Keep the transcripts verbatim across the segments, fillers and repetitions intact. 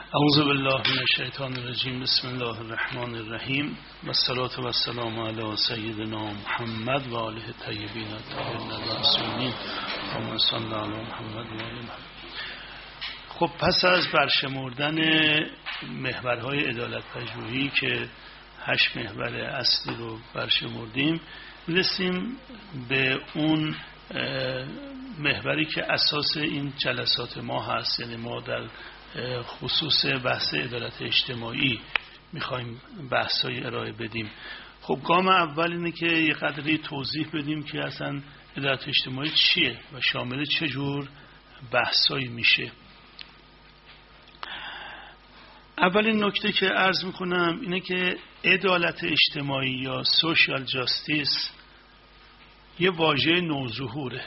اعوذ بالله من الشیطان الرجیم. بسم الله الرحمن الرحیم و الصلاة و السلام علی سیدنا محمد و آله الطیبین الطاهرین المعصومین اللهم صل علی محمد و آل محمد. خب پس از برشمردن محورهای عدالت پژوهی که هشت محور اصلی رو برشمردیم، رسیم به اون محوری که اساس این جلسات ما هست. یعنی ما در خصوص بحث عدالت اجتماعی میخوایم بحثای ارائه بدیم. خب گام اول اینه که یه قدری توضیح بدیم که اصلا عدالت اجتماعی چیه و شامل چه جور بحثایی میشه. اولین نکته که عرض میکنم اینه که عدالت اجتماعی یا سوشال جاستیس یه واژه نوظهوره،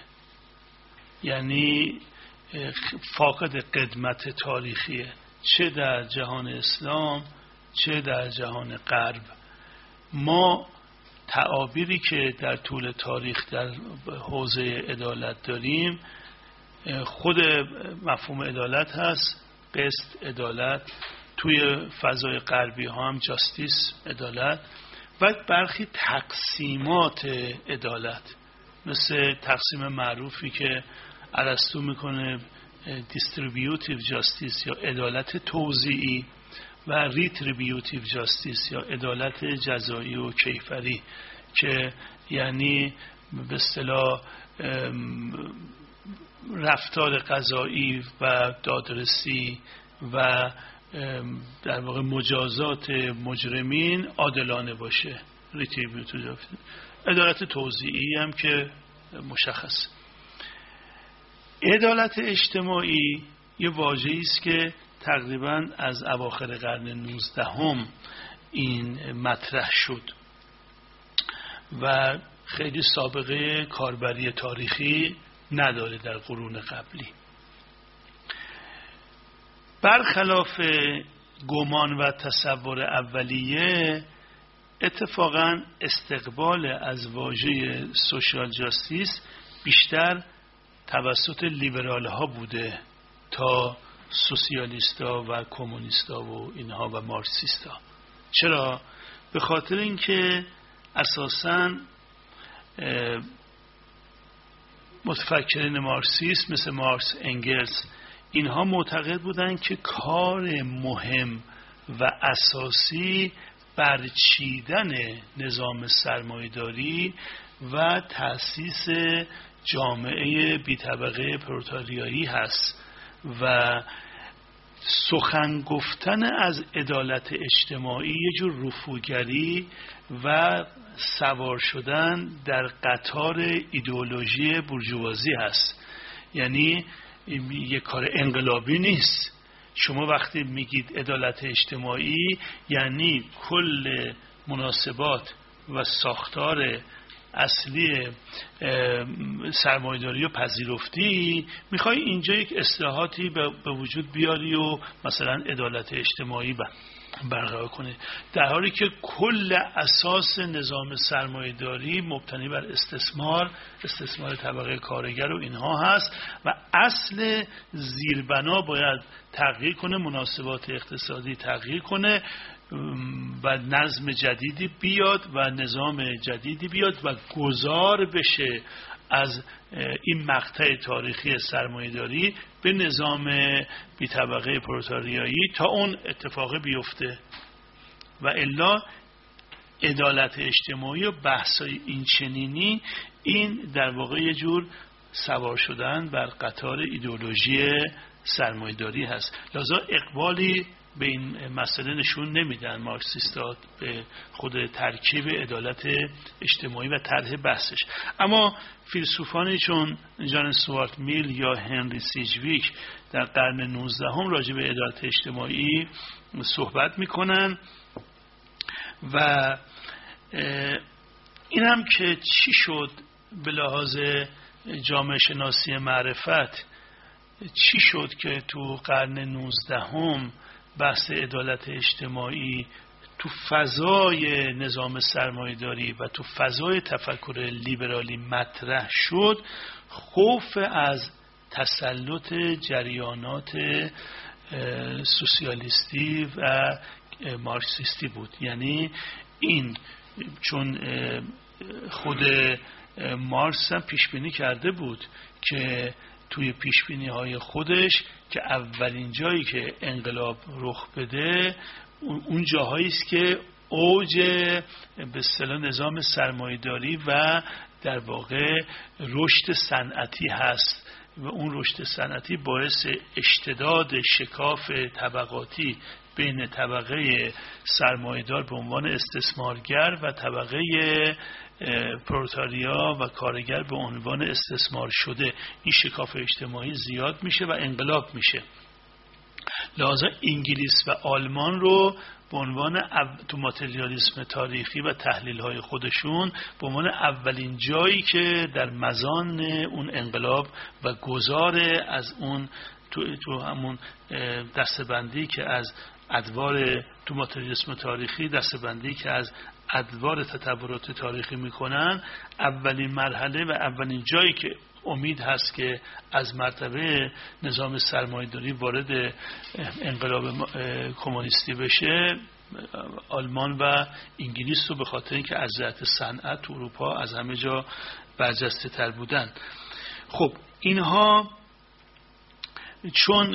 یعنی فاقد قدمت تاریخیه، چه در جهان اسلام چه در جهان غرب. ما تعابیری که در طول تاریخ در حوزه عدالت داریم، خود مفهوم عدالت هست، قسط عدالت، توی فضای غربی ها هم جاستیس عدالت، و برخی تقسیمات عدالت مثل تقسیم معروفی که ارسطو میکنه دیستریبیوتیو جاستیس یا عدالت توزیعی و ریتریبیوتیو جاستیس یا عدالت جزایی و کیفری، که یعنی به اصطلاح رفتار قضایی و دادرسی و در واقع مجازات مجرمین عادلانه باشه. ریتریبیوتیو جاستیس. عدالت توزیعی هم که مشخص. عدالت اجتماعی یه واژه‌ای است که تقریباً از اواخر قرن نوزدهم این مطرح شد و خیلی سابقه کاربری تاریخی نداره در قرون قبلی. برخلاف گمان و تصور اولیه، اتفاقاً استقبال از واژه سوشال جاستیس بیشتر توسط لیبرال ها بوده تا سوسیالیستا و کمونیستا و اینها و مارکسیستا. چرا؟ به خاطر اینکه اساساً متفکرین مارکسیست مثل مارکس، انگلس، اینها معتقد بودند که کار مهم و اساسی برچیدن نظام سرمایه‌داری و تأسیس جامعه بی طبقه پرولتاریایی هست و سخن گفتن از عدالت اجتماعی یه جور رفوگری و سوار شدن در قطار ایدئولوژی بورژوازی هست. یعنی یه کار انقلابی نیست. شما وقتی میگید عدالت اجتماعی یعنی کل مناسبات و ساختار اصلی سرمایه‌داری و پذیرفتی، میخوای اینجا یک اصلاحاتی به وجود بیاری و مثلا عدالت اجتماعی برقرار کنه، در حالی که کل اساس نظام سرمایه‌داری مبتنی بر استثمار، استثمار طبقه کارگر و اینها هست و اصل زیربنا باید تغییر کنه، مناسبات اقتصادی تغییر کنه و نظم جدیدی بیاد و نظام جدیدی بیاد و گذار بشه از این مقطع تاریخی سرمایه‌داری به نظام بی طبقه پرولتاریایی تا اون اتفاق بیفته. و الا عدالت اجتماعی و بحثای این چنینی، این در واقع یه جور سوار شدن بر قطار ایدئولوژی سرمایه‌داری هست. لذا اقبالی به این مسئله نشون نمیدن مارکسیستات به خود ترکیب عدالت اجتماعی و طرح بحثش. اما فیلسوفانی چون جان استوارت میل یا هنری سیجویک در قرن نوزدهم راجع به عدالت اجتماعی صحبت میکنن و این هم که چی شد به لحاظ جامعه شناسی معرفت، چی شد که تو قرن نوزدهم بحث عدالت اجتماعی تو فضای نظام سرمایه‌داری و تو فضای تفکر لیبرالی مطرح شد. خوف از تسلط جریانات سوسیالیستی و مارکسیستی بود. یعنی این چون خود مارکس هم پیش بینی کرده بود که توی پیش بینی های خودش که اولین جایی که انقلاب رخ بده اون جاهایی است که اوج به اصطلاح نظام سرمایه‌داری و در واقع رشد صنعتی هست و اون رشد صنعتی باعث اشتداد شکاف طبقاتی بین طبقه سرمایه‌دار به عنوان استثمارگر و طبقه پرولتاریا و کارگر به عنوان استثمار شده، این شکاف اجتماعی زیاد میشه و انقلاب میشه. لذا انگلیس و آلمان رو به عنوان تو ماتریالیسم تاریخی و تحلیل های خودشون به عنوان اولین جایی که در مزان اون انقلاب و گذار از اون تو, تو همون دسته‌بندی که از ادوار تو ماتریالیسم تاریخی دسته‌بندی که از ادوار تطورات تاریخی میکنن، اولین مرحله و اولین جایی که امید هست که از مرتبه نظام سرمایه‌داری وارد انقلاب کمونیستی بشه آلمان و انگلیس رو به خاطر اینکه از جهت صنعت تو اروپا از همه جا برجسته تر بودن. خب اینها چون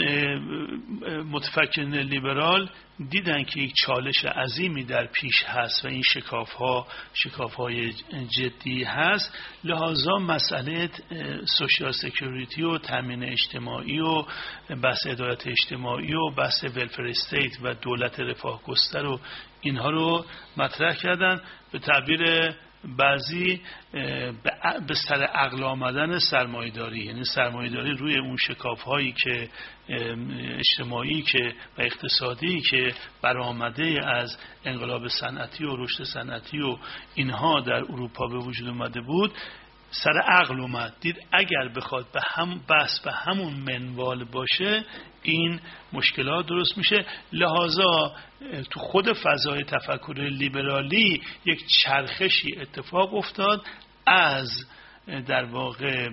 متفکرین لیبرال دیدن که یک چالش عظیمی در پیش هست و این شکاف ها شکاف های جدی هست، لحاظا مسئله سوشیال سکیوریتی و تامین اجتماعی و بحث عدالت اجتماعی و بحث ولفر استیت و دولت رفاه گستر و اینها رو مطرح کردن. به تعبیر بعضی به سر عقل آمدن سرمایه‌داری، یعنی سرمایه‌داری روی اون شکاف هایی که اجتماعی که و اقتصادی که برآمده از انقلاب صنعتی و رشد صنعتی و اینها در اروپا به وجود اومده بود، سر عقل اومد، دید اگر بخواد به هم بس به همون منوال باشه این مشکلات درست میشه. لحاظا تو خود فضای تفکر لیبرالی یک چرخشی اتفاق افتاد از در واقع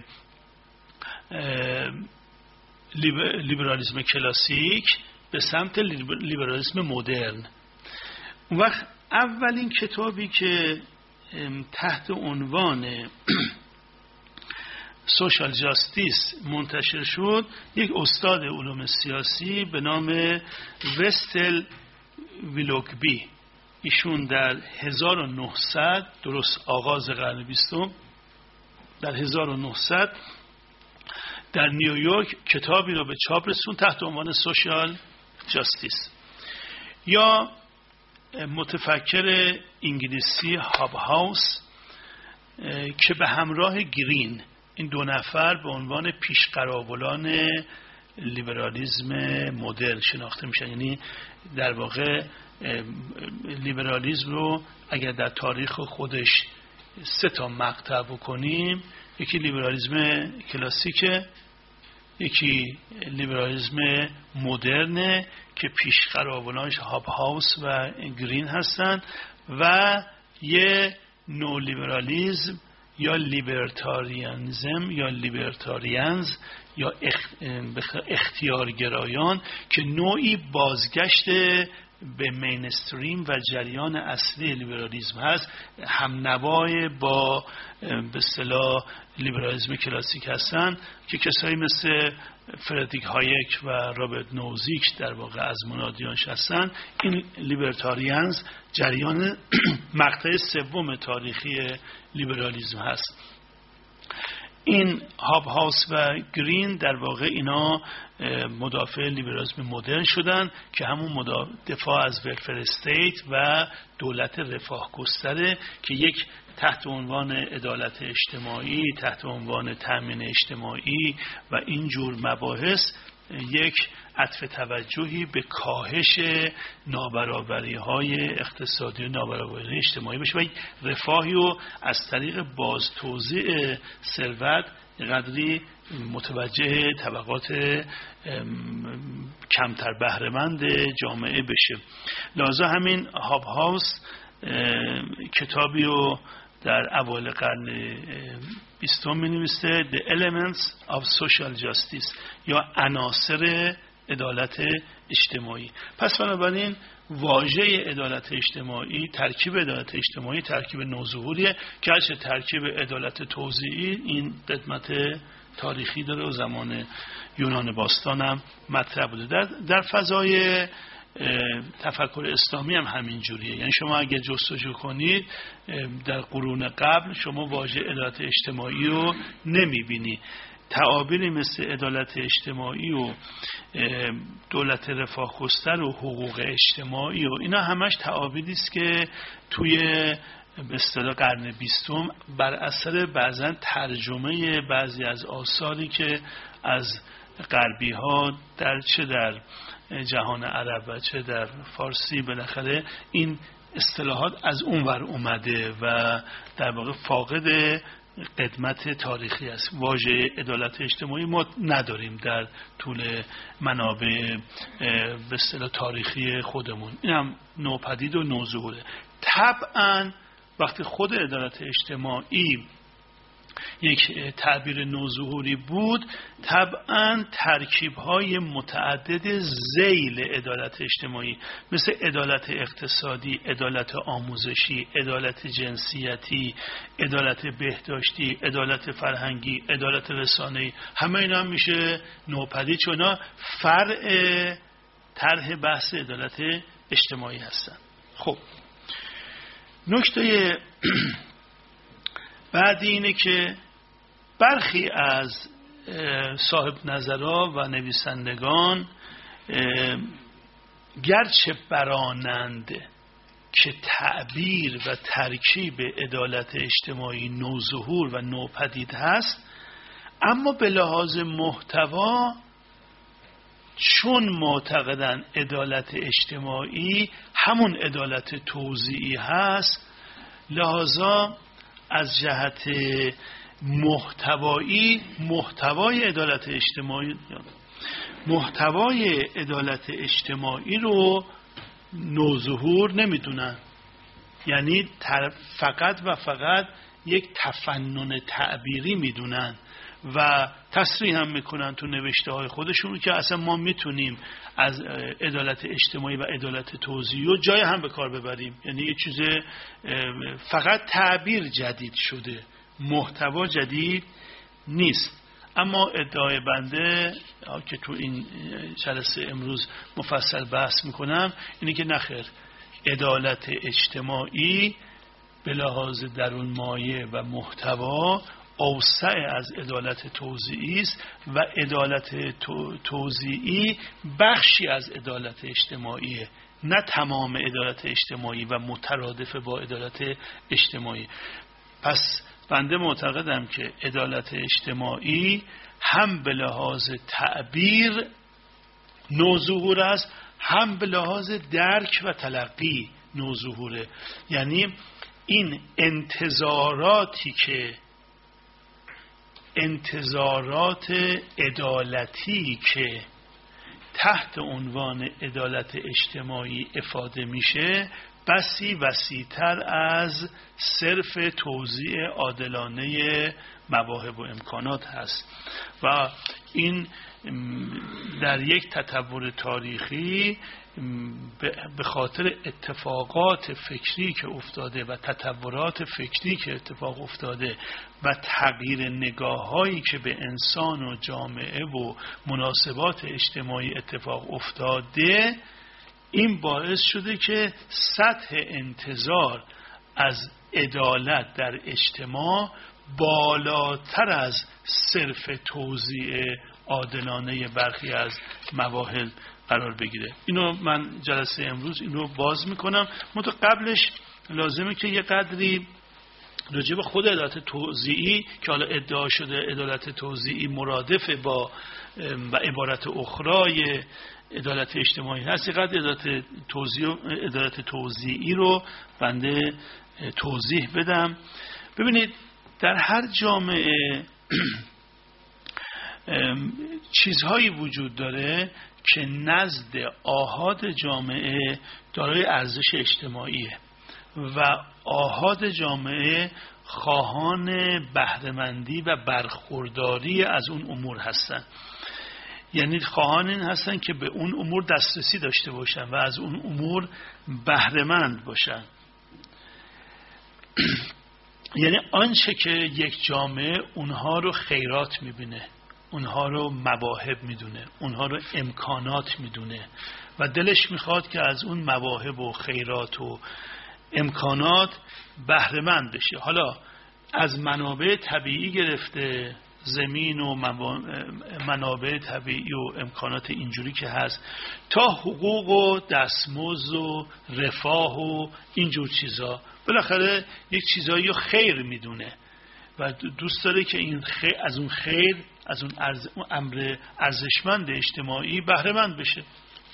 لیبرالیسم کلاسیک به سمت لیبرالیسم مدرن. اون وقت اولین کتابی که تحت عنوان سوشال جاستیس منتشر شد، یک استاد علوم سیاسی به نام وستل ویلوکبی، ایشون در هزار و نهصد درست آغاز قرن بیستم در هزار و نهصد در نیویورک کتابی رو به چاپ رسوند تحت عنوان سوشال جاستیس. یا متفکر انگلیسی هابهاوس که به همراه گرین، این دو نفر به عنوان پیشقراولان لیبرالیسم مدرن شناخته میشن. یعنی در واقع لیبرالیسم رو اگر در تاریخ خودش سه تا مقطع بکنیم، یکی لیبرالیسم کلاسیکه، یکی لیبرالیسم مدرنه که پیشقراولانش هابهاوس و گرین هستن، و یه نو لیبرالیسم یا لیبرتاریانزم یا لیبرتاریانز یا اختیارگرایان که نوعی بازگشت به مینستریم و جریان اصلی لیبرالیسم هست، هم نوای با به اصطلاح لیبرالیسم کلاسیک هستن که کسایی مثل فردریک هایک و رابرت نوزیک در واقع از منادیانش هستن. این لیبرتاریانز جریان مقطع سوم تاریخی لیبرالیسم هست. این هابهاوس و گرین در واقع اینا مدافع لیبرالیسم مدرن شدن که همون دفاع از ولفر استیت و دولت رفاه گستره که یک تحت عنوان عدالت اجتماعی، تحت عنوان تامین اجتماعی و اینجور مباحث یک عطف توجهی به کاهش نابرابری های اقتصادی و نابرابری اجتماعی بشه و رفاهی رو از طریق باز توزیع ثروت قدری متوجه طبقات کمتر بهره‌مند جامعه بشه. لذا همین هابهاوس کتابی رو در اوایل قرن بیستم می نویسه The Elements of Social Justice یا عناصر عدالت اجتماعی. پس بنابراین واژه عدالت اجتماعی، ترکیب عدالت اجتماعی ترکیب نوظهوریه که هرچه ترکیب عدالت توزیعی این قدمت تاریخی داره و زمان یونان باستان هم مطرح بوده. در, در فضای تفکر اسلامی هم همین جوریه. یعنی شما اگه جستجو کنید در قرون قبل شما واژه عدالت اجتماعی رو نمیبینی. تعابیری مثل عدالت اجتماعی و دولت رفاه‌گستر و حقوق اجتماعی و اینا همش تعابیری است که توی به اصطلاح قرن بیستم بر اثر بعضا ترجمه بعضی از آثاری که از غربی ها در چه در جهان عرب و چه در فارسی بالاخره این اصطلاحات از اون ور اومده و در واقع فاقد قدمت تاریخی است. واژه عدالت اجتماعی ما نداریم در طول منابع به اصطلاح تاریخی خودمون. این هم نوپدید و نوظهوره. طبعا وقتی خود عدالت اجتماعی یک تعبیر نوظهوری بود، طبعا ترکیب‌های متعدد ذیل عدالت اجتماعی مثل عدالت اقتصادی، عدالت آموزشی، عدالت جنسیتی، عدالت بهداشتی، عدالت فرهنگی، عدالت رسانه‌ای، همه اینا هم میشه نوپدید چون فرع طرح بحث عدالت اجتماعی هستن. خب نکته بعدی اینه که برخی از صاحب نظرها و نویسندگان گرچه برانند که تعبیر و ترکیب عدالت اجتماعی نوظهور و نوپدید هست، اما به لحاظ محتوا چون معتقدن عدالت اجتماعی همون عدالت توزیعی هست، لحاظا از جهت محتوایی محتوای عدالت اجتماعی محتوای عدالت اجتماعی رو نوظهور نمیدونن. یعنی فقط و فقط یک تفنن تعبیری میدونن و تصریح هم میکنن تو نوشته های خودشون که اصلا ما میتونیم از عدالت اجتماعی و عدالت توزیعی و جای هم به کار ببریم. یعنی یه چیز فقط تعبیر جدید شده، محتوا جدید نیست. اما ادعای بنده که تو این جلسه امروز مفصل بحث میکنم اینه که نخیر، عدالت اجتماعی به لحاظ درون مایه و محتوا اوسع از عدالت توزیعی است و عدالت توزیعی بخشی از عدالت اجتماعیه، نه تمام عدالت اجتماعی و مترادف با عدالت اجتماعی. پس بنده معتقدم که عدالت اجتماعی هم به لحاظ تعبیر نوظهور است، هم به لحاظ درک و تلقی نوظهوره. یعنی این انتظاراتی که انتظارات عدالتی که تحت عنوان عدالت اجتماعی افاده میشه بسی وسیع‌تر از صرف توزیع عادلانه مواهب و امکانات هست و این در یک تطور تاریخی به خاطر اتفاقات فکری که افتاده و تطورات فکری که اتفاق افتاده و تغییر نگاه‌هایی که به انسان و جامعه و مناسبات اجتماعی اتفاق افتاده، این باعث شده که سطح انتظار از عدالت در اجتماع بالاتر از صرف توزیع عادلانه برخی از مواهب قرار بگیره. اینو من جلسه امروز اینو باز میکنم. منتها قبلش لازمه که یه قدری راجع به خود عدالت توزیعی که حالا ادعا شده عدالت توزیعی مرادف با و عبارت اخرای عدالت اجتماعی هست، یه قدر عدالت توزیعی عدالت توزیعی رو بنده توضیح بدم. ببینید در هر جامعه چیزهایی وجود داره که نزد آحاد جامعه دارای ارزش اجتماعیه و آحاد جامعه خواهان بهره‌مندی و برخورداری از اون امور هستن. یعنی خواهان این هستن که به اون امور دسترسی داشته باشن و از اون امور بهره‌مند باشن. یعنی آنچه که یک جامعه اونها رو خیرات میبینه، اونها رو مواهب میدونه، اونها رو امکانات میدونه و دلش میخواد که از اون مواهب و خیرات و امکانات بهره‌مند بشه. حالا از منابع طبیعی گرفته، زمین و منابع طبیعی و امکانات اینجوری که هست، تا حقوق و دستمزد و رفاه و اینجور چیزا، بالاخره یک چیزایی رو خیر میدونه و دوست داره که این خیر، از اون خیر، از اون امر ارزشمند اجتماعی بهره‌مند بشه.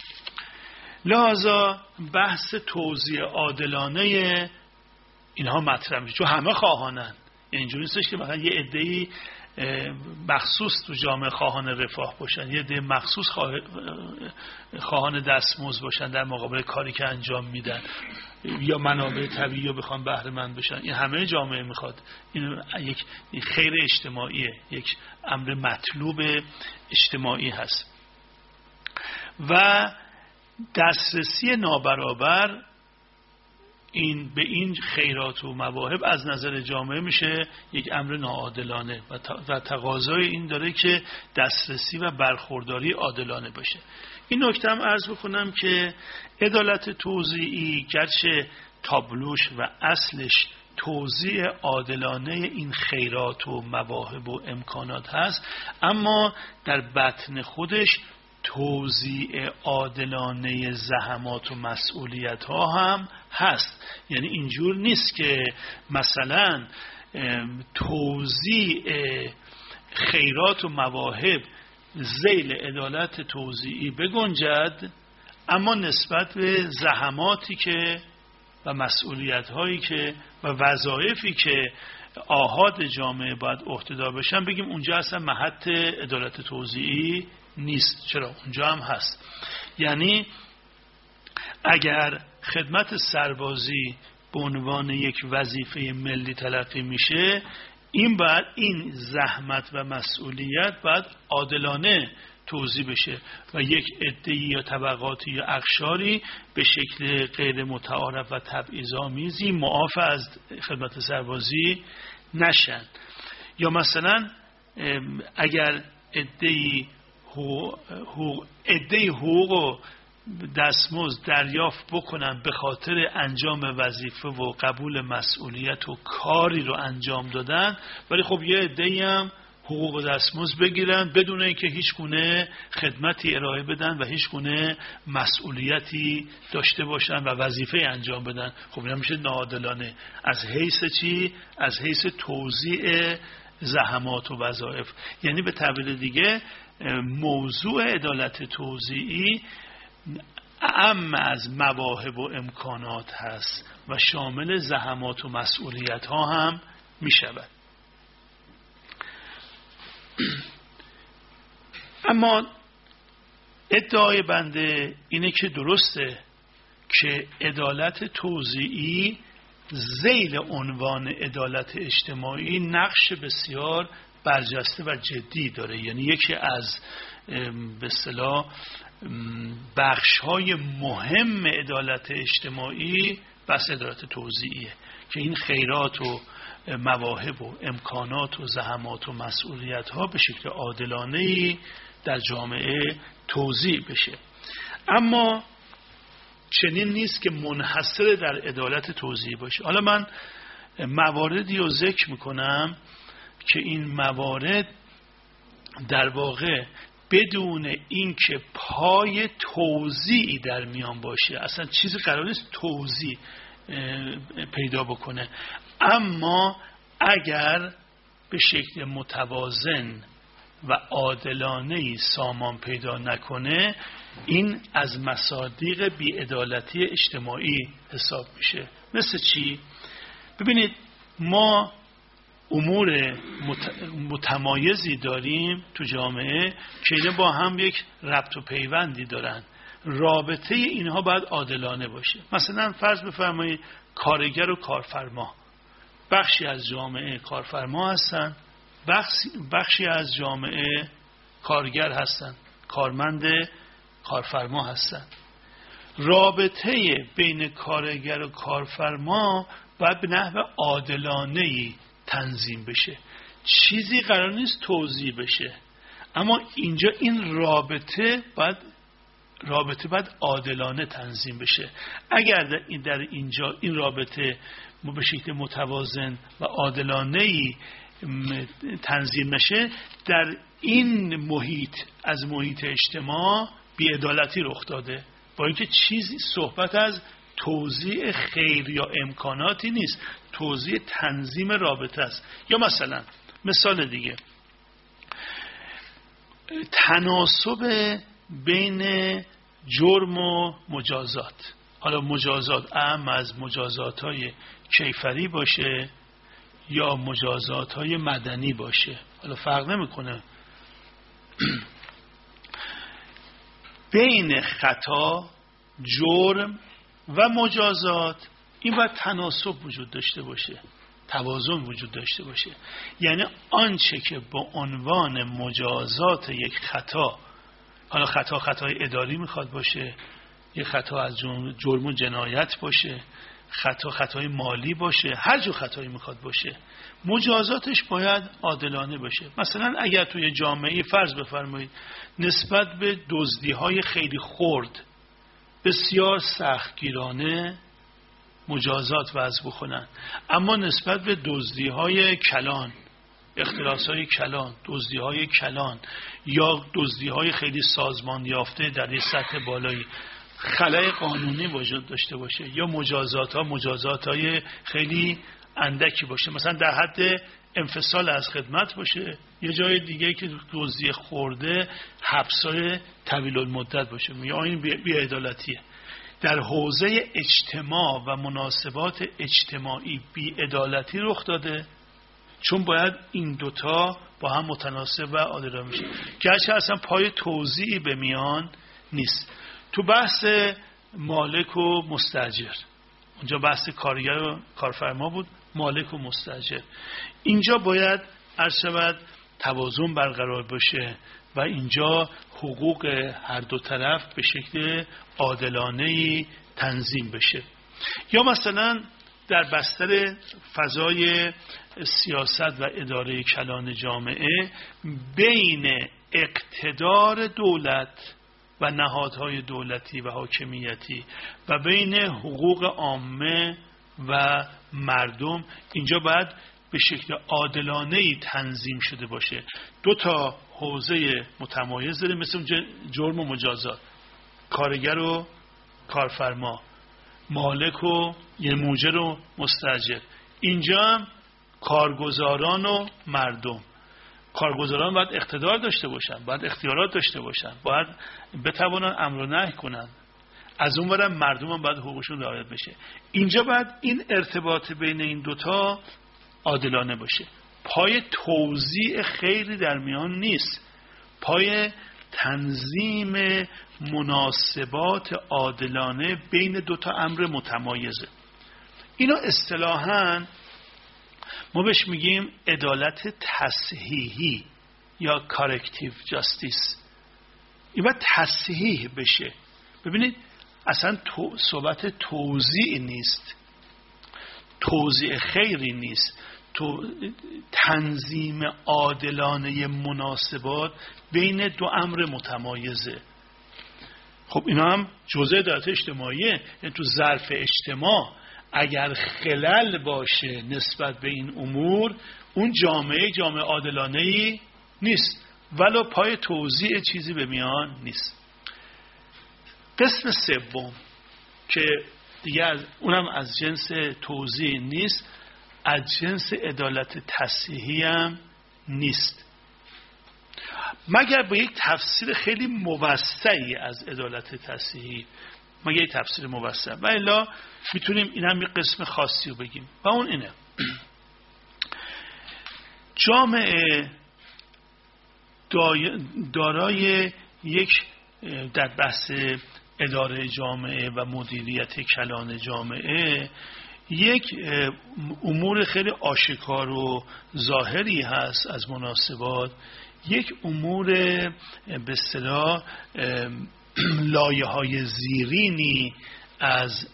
لذا بحث توزیع عادلانه اینها مطرح میشه، چون همه خواهانن. اینجوری نیستش که مثلا یه عده‌ای مخصوص تو جامعه خواهان رفاه باشن، یه عده مخصوص خواهان دستمزد باشن در مقابل کاری که انجام میدن، یا منابع طبیعی رو بخوان بهره مند بشن. این همه جامعه میخواد. این یک خیر اجتماعیه، یک امر مطلوب اجتماعی هست. و دسترسی نابرابر این به این خیرات و مواهب از نظر جامعه میشه یک امر ناعادلانه و تقاضای این داره که دسترسی و برخورداری عادلانه باشه. این نکته هم عرض بکنم که عدالت توزیعی گرچه تابلوش و اصلش توزیع عادلانه این خیرات و مواهب و امکانات هست، اما در بطن خودش توزیع عادلانه زحمات و مسئولیت ها هم هست. یعنی اینجور نیست که مثلا توزیع خیرات و مواهب ذیل عدالت توزیعی بگنجد، اما نسبت به زحماتی که و مسئولیت هایی که و وظایفی که آحاد جامعه باید عهده‌دار بشن بگیم اونجا اصلا محط عدالت توزیعی نیست. چرا؟ اونجا هم هست. یعنی اگر خدمت سربازی به عنوان یک وظیفه ملی تلقی میشه، این باید این زحمت و مسئولیت باید عادلانه توزیع بشه و یک عده‌ای یا طبقاتی یا اقشاری به شکل غیر متعارف و تبعیض‌آمیزی معاف از خدمت سربازی نشن. یا مثلا اگر عده‌ای حقوق عده‌ای حقوق و دستمزد دریافت بکنن به خاطر انجام وظیفه و قبول مسئولیت و کاری رو انجام دادن، ولی خب یه عده‌ای هم حقوق و دستمزد بگیرن بدون اینکه هیچ گونه خدمتی ارائه بدن و هیچ گونه مسئولیتی داشته باشن و وظیفه انجام بدن. خب این میشه ناعادلانه. از حیث چی؟ از حیث توزیع زحمات و وظایف. یعنی به تعبیر دیگه موضوع عدالت توزیعی اعم از مواهب و امکانات هست و شامل زحمات و مسئولیت ها هم می شود. اما ادعای بنده اینه که درسته که عدالت توزیعی ذیل عنوان عدالت اجتماعی نقش بسیار برجسته و جدی داره. یعنی یکی از به اصطلاح بخش‌های مهم عدالت اجتماعی بس عدالت توزیعیه که این خیرات و مواهب و امکانات و زحمات و مسئولیت ها به شکل عادلانه‌ای در جامعه توزیع بشه. اما چنین نیست که منحصر در عدالت توزیعی باشه. حالا من مواردی رو ذکر میکنم که این موارد در واقع بدون اینکه پای توزیعی در میان باشه، اصلا چیزی قرار نیست توزیع پیدا بکنه، اما اگر به شکل متوازن و عادلانه‌ای سامان پیدا نکنه، این از مصادیق بی‌عدالتی اجتماعی حساب میشه. مثل چی؟ ببینید ما امور متمایزی داریم تو جامعه که اینا با هم یک ربط و پیوندی دارن. رابطه اینها باید عادلانه باشه. مثلا فرض بفرمایید کارگر و کارفرما، بخشی از جامعه کارفرما هستن، بخشی از جامعه کارگر هستن. کارمند کارفرما هستند. رابطه بین کارگر و کارفرما باید به نحو عادلانه‌ای تنظیم بشه. چیزی قرار نیست توزیع بشه، اما اینجا این رابطه باید رابطه باید عادلانه تنظیم بشه. اگر در, این در اینجا این رابطه به شکل متوازن و عادلانه‌ای تنظیم نشه، در این محیط از محیط اجتماع بی‌عدالتی رخ داده، با اینکه چیزی صحبت از توزیع خیر یا امکاناتی نیست، توزیع تنظیم رابطه است. یا مثلا مثال دیگه، تناسب بین جرم و مجازات. حالا مجازات اهم از مجازات های کیفری باشه یا مجازات های مدنی باشه، حالا فرق نمیکنه. بین خطا، جرم و مجازات این باید تناسب وجود داشته باشه، توازن وجود داشته باشه. یعنی آنچه که با عنوان مجازات یک خطا، حالا خطا خطای اداری میخواد باشه، یک خطا از جرم و جنایت باشه، خطا خطای مالی باشه، هر جو خطایی میخواد باشه، مجازاتش باید عادلانه باشه. مثلا اگر توی جامعه فرض بفرمایید نسبت به دزدی‌های خیلی خرد بسیار سختگیرانه مجازات وضع بکنن، اما نسبت به دزدی‌های کلان، اختلاس‌های کلان، دزدی‌های کلان یا دزدی‌های خیلی سازمان یافته در یک سطح بالایی خلأ قانونی وجود داشته باشه، یا مجازات ها مجازات های خیلی اندکی باشه، مثلا در حد انفصال از خدمت باشه، یه جای دیگه که دزدی خورده حبسای طویل المدت باشه، یا این بی‌عدالتیه. در حوزه اجتماع و مناسبات اجتماعی بی‌عدالتی رخ داده، چون باید این دوتا با هم متناسب و عادلانه بشه، گرچه اصلا پای توزیعی به میان نیست. تو بحث مالک و مستاجر، اونجا بحث کارگر و کارفرما بود، مالک و مستاجر. اینجا باید عرض شود توازن برقرار باشه و اینجا حقوق هر دو طرف به شکل عادلانه‌ای تنظیم بشه. یا مثلا در بستر فضای سیاست و اداره کلان جامعه بین اقتدار دولت و نهادهای دولتی و حاکمیتی و بین حقوق عامه و مردم، اینجا باید به شکل عادلانه‌ای تنظیم شده باشه. دو تا حوزه متمایز داره، مثل جرم و مجازات، کارگر و کارفرما، مالک و یه موجر و مستاجر. اینجا هم کارگزاران و مردم. کارگزاران باید اقتدار داشته باشن، باید اختیارات داشته باشن، باید بتوانن امر و نهی کنن. از اون ورم مردم هم باید حقوقشون رعایت بشه. اینجا باید این ارتباط بین این دوتا عادلانه باشه. پای توزیع خیری در میان نیست، پای تنظیم مناسبات عادلانه بین دوتا امر متمایزه. اینا اصطلاحاً ما بهش میگیم عدالت تصحیحی یا کارکتیو جاستیس. این باید تصحیح بشه. ببینید اصلا تو صحبت توزیع نیست، توزیع خیری نیست، تو تنظیم عادلانه مناسبات بین دو امر متمایزه. خب اینا هم جزء عدالت اجتماعیه. یعنی تو ظرف اجتماع اگر خلل باشه نسبت به این امور، اون جامعه جامعه عادلانه‌ای نیست، ولو پای توزیع چیزی به میان نیست. قسم سوم که دیگه از اونم از جنس توزیع نیست، از جنس عدالت تصحیحی هم نیست، مگر با یک تفسیر خیلی موسعی از عدالت تصحیحی، مگر یک تفسیر موسع، و الا میتونیم این هم یک قسم خاصی رو بگیم و اون اینه: جامعه دارای یک، در بحث اداره جامعه و مدیریت کلان جامعه، یک امور خیلی آشکار و ظاهری هست از مناسبات. یک امور به اصطلاح لایه‌های زیرینی از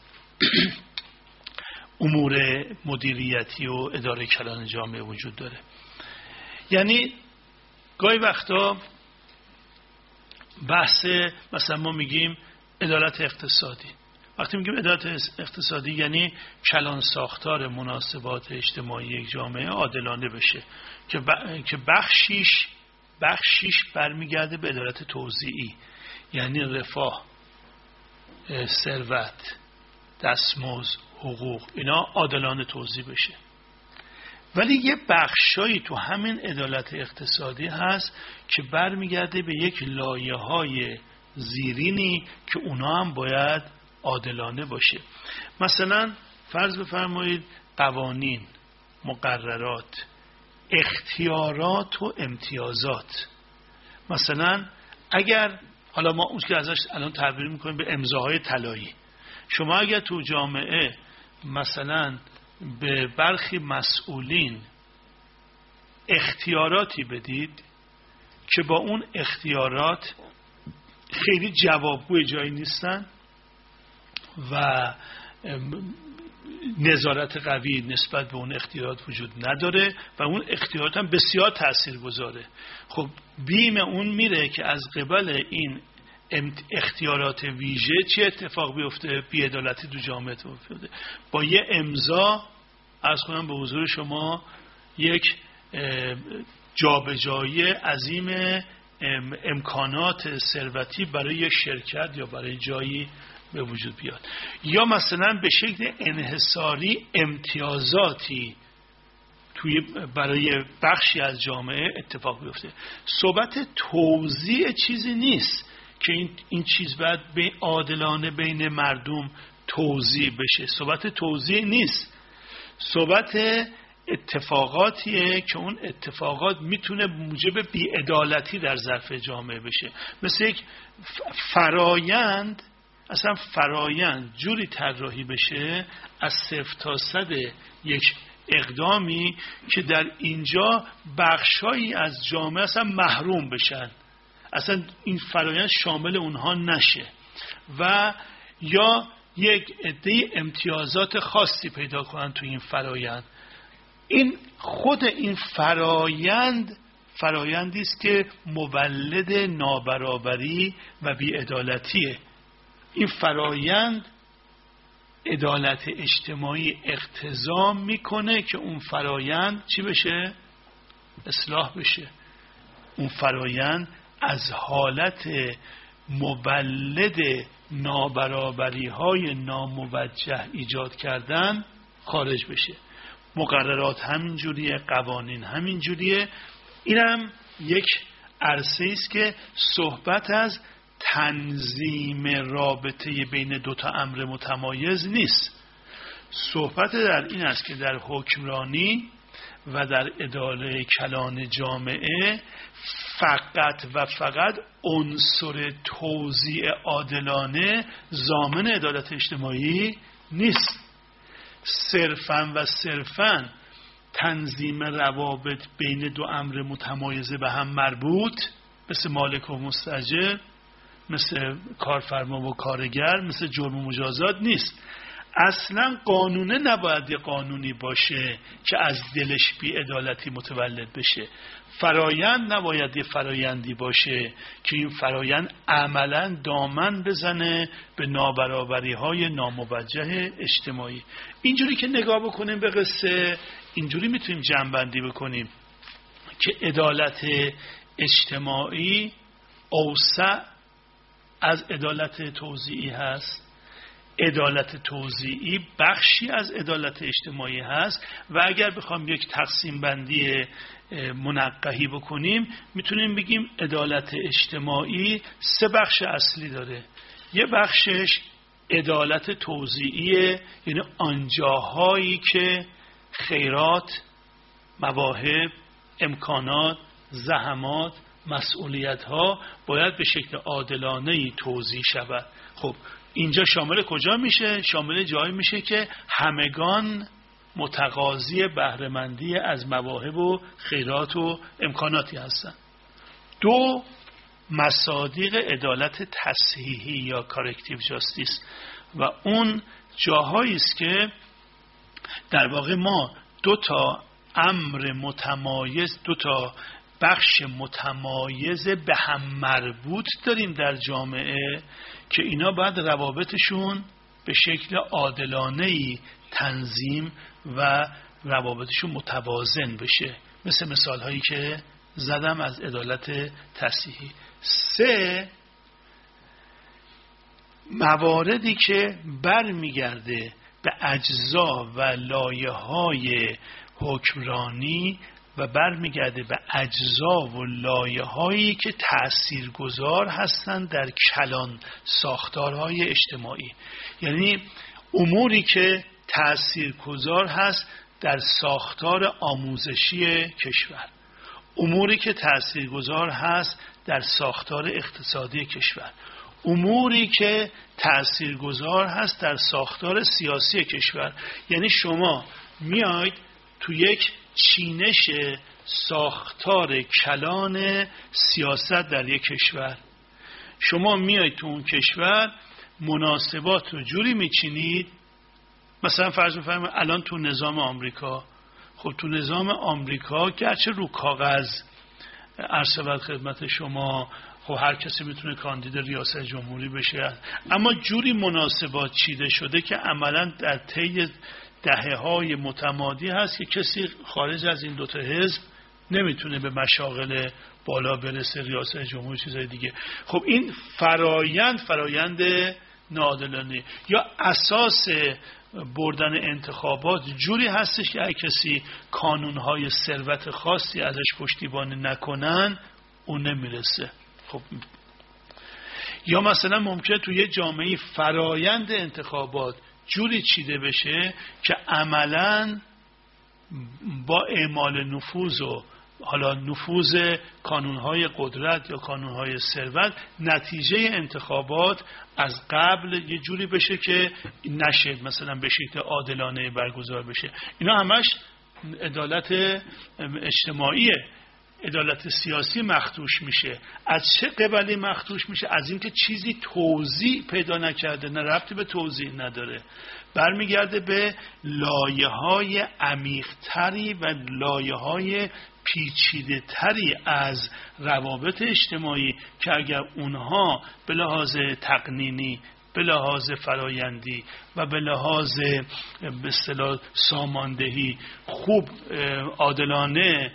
امور مدیریتی و اداره کلان جامعه وجود داره. یعنی گاهی وقتا بحث مثلا ما میگیم عدالت اقتصادی. وقتی میگیم عدالت اقتصادی یعنی کلان ساختار مناسبات اجتماعی یک جامعه عادلانه بشه که که بخشیش بخشیش برمیگرده به عدالت توزیعی، یعنی رفاه، ثروت، دستمزد، حقوق، اینا عادلانه توزیع بشه. ولی یه بخشایی تو همین عدالت اقتصادی هست که برمیگرده به یک لایه‌های زیرینی که اونا هم باید عادلانه باشه. مثلا فرض بفرمایید قوانین، مقررات، اختیارات و امتیازات. مثلا اگر حالا ما اون که ازش الان تعبیر میکنیم به امضاهای طلایی، شما اگر تو جامعه مثلا به برخی مسئولین اختیاراتی بدید که با اون اختیارات خیلی جوابگوی جایی نیستن و نظارت قوی نسبت به اون اختیارات وجود نداره و اون اختیارات هم بسیار تأثیر گذاره، خب بیم اون میره که از قبل این اختیارات ویژه چه اتفاق بیفته، بی‌عدالتی تو جامعه بیفته. با یه امضا عرض کنم به حضور شما یک جابجایی عظیم امکانات ثروتی برای یک شرکت یا برای جایی به وجود بیاد، یا مثلا به شکل انحصاری امتیازاتی توی برای بخشی از جامعه اتفاق بیفته. صحبت توزیع چیزی نیست که این این چیز باید به عادلانه بین مردم توزیع بشه، صحبت توزیع نیست، صحبت اتفاقاتیه که اون اتفاقات میتونه موجب بی‌عدالتی در ظرف جامعه بشه. مثل یک فرایند، اصلا فرایند جوری طراحی بشه از صفر تا صد یک اقدامی که در اینجا بخشایی از جامعه اصلا محروم بشن، اصلا این فرایند شامل اونها نشه، و یا یک عده امتیازات خاصی پیدا کنن تو این فرایند. این خود این فرایند فرایندی است که مولد نابرابری و بی‌عدالتیه. این فرایند عدالت اجتماعی اقتضا میکنه که اون فرایند چی بشه؟ اصلاح بشه. اون فرایند از حالت مولد نابرابری های ناموجه ایجاد کردن خارج بشه. مقررات همین جوریه، قوانین همین جوریه. اینم یک عرصه است که صحبت از تنظیم رابطه بین دو تا امر متمایز نیست. صحبت در این است که در حکمرانی و در اداره کلان جامعه فقط و فقط عنصر توزیع عادلانه ضامن عدالت اجتماعی نیست. صرفاً و صرفاً تنظیم روابط بین دو امر متمایز به هم مربوط، مثل مالک و مستاجر، مثل کارفرما و کارگر، مثل جرم و مجازات نیست. اصلا قانونه نباید یه قانونی باشه که از دلش بی عدالتی متولد بشه. فرایند نباید یه فرایندی باشه که این فرایند عملا دامن بزنه به نابرابری های ناموجه اجتماعی. اینجوری که نگاه بکنیم به قصه، اینجوری میتونیم جمع‌بندی بکنیم که عدالت اجتماعی اوسع از عدالت توزیعی هست. عدالت توزیعی بخشی از عدالت اجتماعی هست و اگر بخوام یک تقسیم بندی منقحی بکنیم میتونیم بگیم عدالت اجتماعی سه بخش اصلی داره. یه بخشش عدالت توزیعیه، یعنی آنجاهایی که خیرات، مواهب، امکانات، زحمات، مسئولیت ها باید به شکل عادلانه‌ای توزیع شود. خب اینجا شامل کجا میشه؟ شامل جایی میشه که همگان متقاضی بهره‌مندی از مواهب و خیرات و امکاناتی هستن. دو، مصادیق عدالت تصحیحی یا کارکتیو جاستیس و اون جاهایی است که در واقع ما دو تا امر متمایز، دو تا بخش متمایز به هم مربوط داریم در جامعه که اینا باید روابطشون به شکل عادلانه‌ای تنظیم و روابطشون متوازن بشه، مثل مثال هایی که زدم از عدالت تصحیحی. سه، مواردی که برمیگرده به اجزا و لایه‌های حکمرانی و برمیگرده به اجزا و لایه‌هایی که تأثیرگذار هستند در کلان ساختارهای اجتماعی، یعنی اموری که تأثیرگذار هست در ساختار آموزشی کشور، اموری که تأثیرگذار هست در ساختار اقتصادی کشور، اموری که تأثیرگذار هست در ساختار سیاسی کشور. یعنی شما میاید تو یک چینش ساختار کلان سیاست در یک کشور، شما میاید تو اون کشور مناسبات رو جوری میچینید، مثلا فرض بفرمایید الان تو نظام آمریکا، خب تو نظام آمریکا گرچه رو کاغذ عرض شود خدمت شما خب هر کسی میتونه کاندید ریاست جمهوری بشه، اما جوری مناسبات چیده شده که عملا در طی دهه‌های متمادی هست که کسی خارج از این دوتا حزب نمیتونه به مشاغل بالا برسه، ریاست جمهوری چیزای دیگه. خب این فرایند فرایند ناعادلانه یا اساس بردن انتخابات جوری هستش که اگه کسی کانونهای ثروت خاصی ازش پشتیبانی نکنن اون نمیرسه. خب یا مثلا ممکنه توی یه جامعه فرایند انتخابات جوری چیده بشه که عملاً با اعمال نفوذ و حالا نفوذ کانونهای قدرت یا کانونهای ثروت نتیجه انتخابات از قبل یه جوری بشه که نشه مثلا به شکل عادلانه برگزار بشه. اینا همش عدالت اجتماعیه. عدالت سیاسی مخدوش میشه. از چه قبلی مخدوش میشه؟ از اینکه چیزی توضیح پیدا نکرده، نه ربطی به توضیح نداره، برمیگرده به لایه‌های عمیق‌تری و لایه‌های پیچیده‌تری از روابط اجتماعی که اگر اونها به لحاظ تقنینی، به لحاظ فرایندی و به لحاظ به اصطلاح ساماندهی خوب عادلانه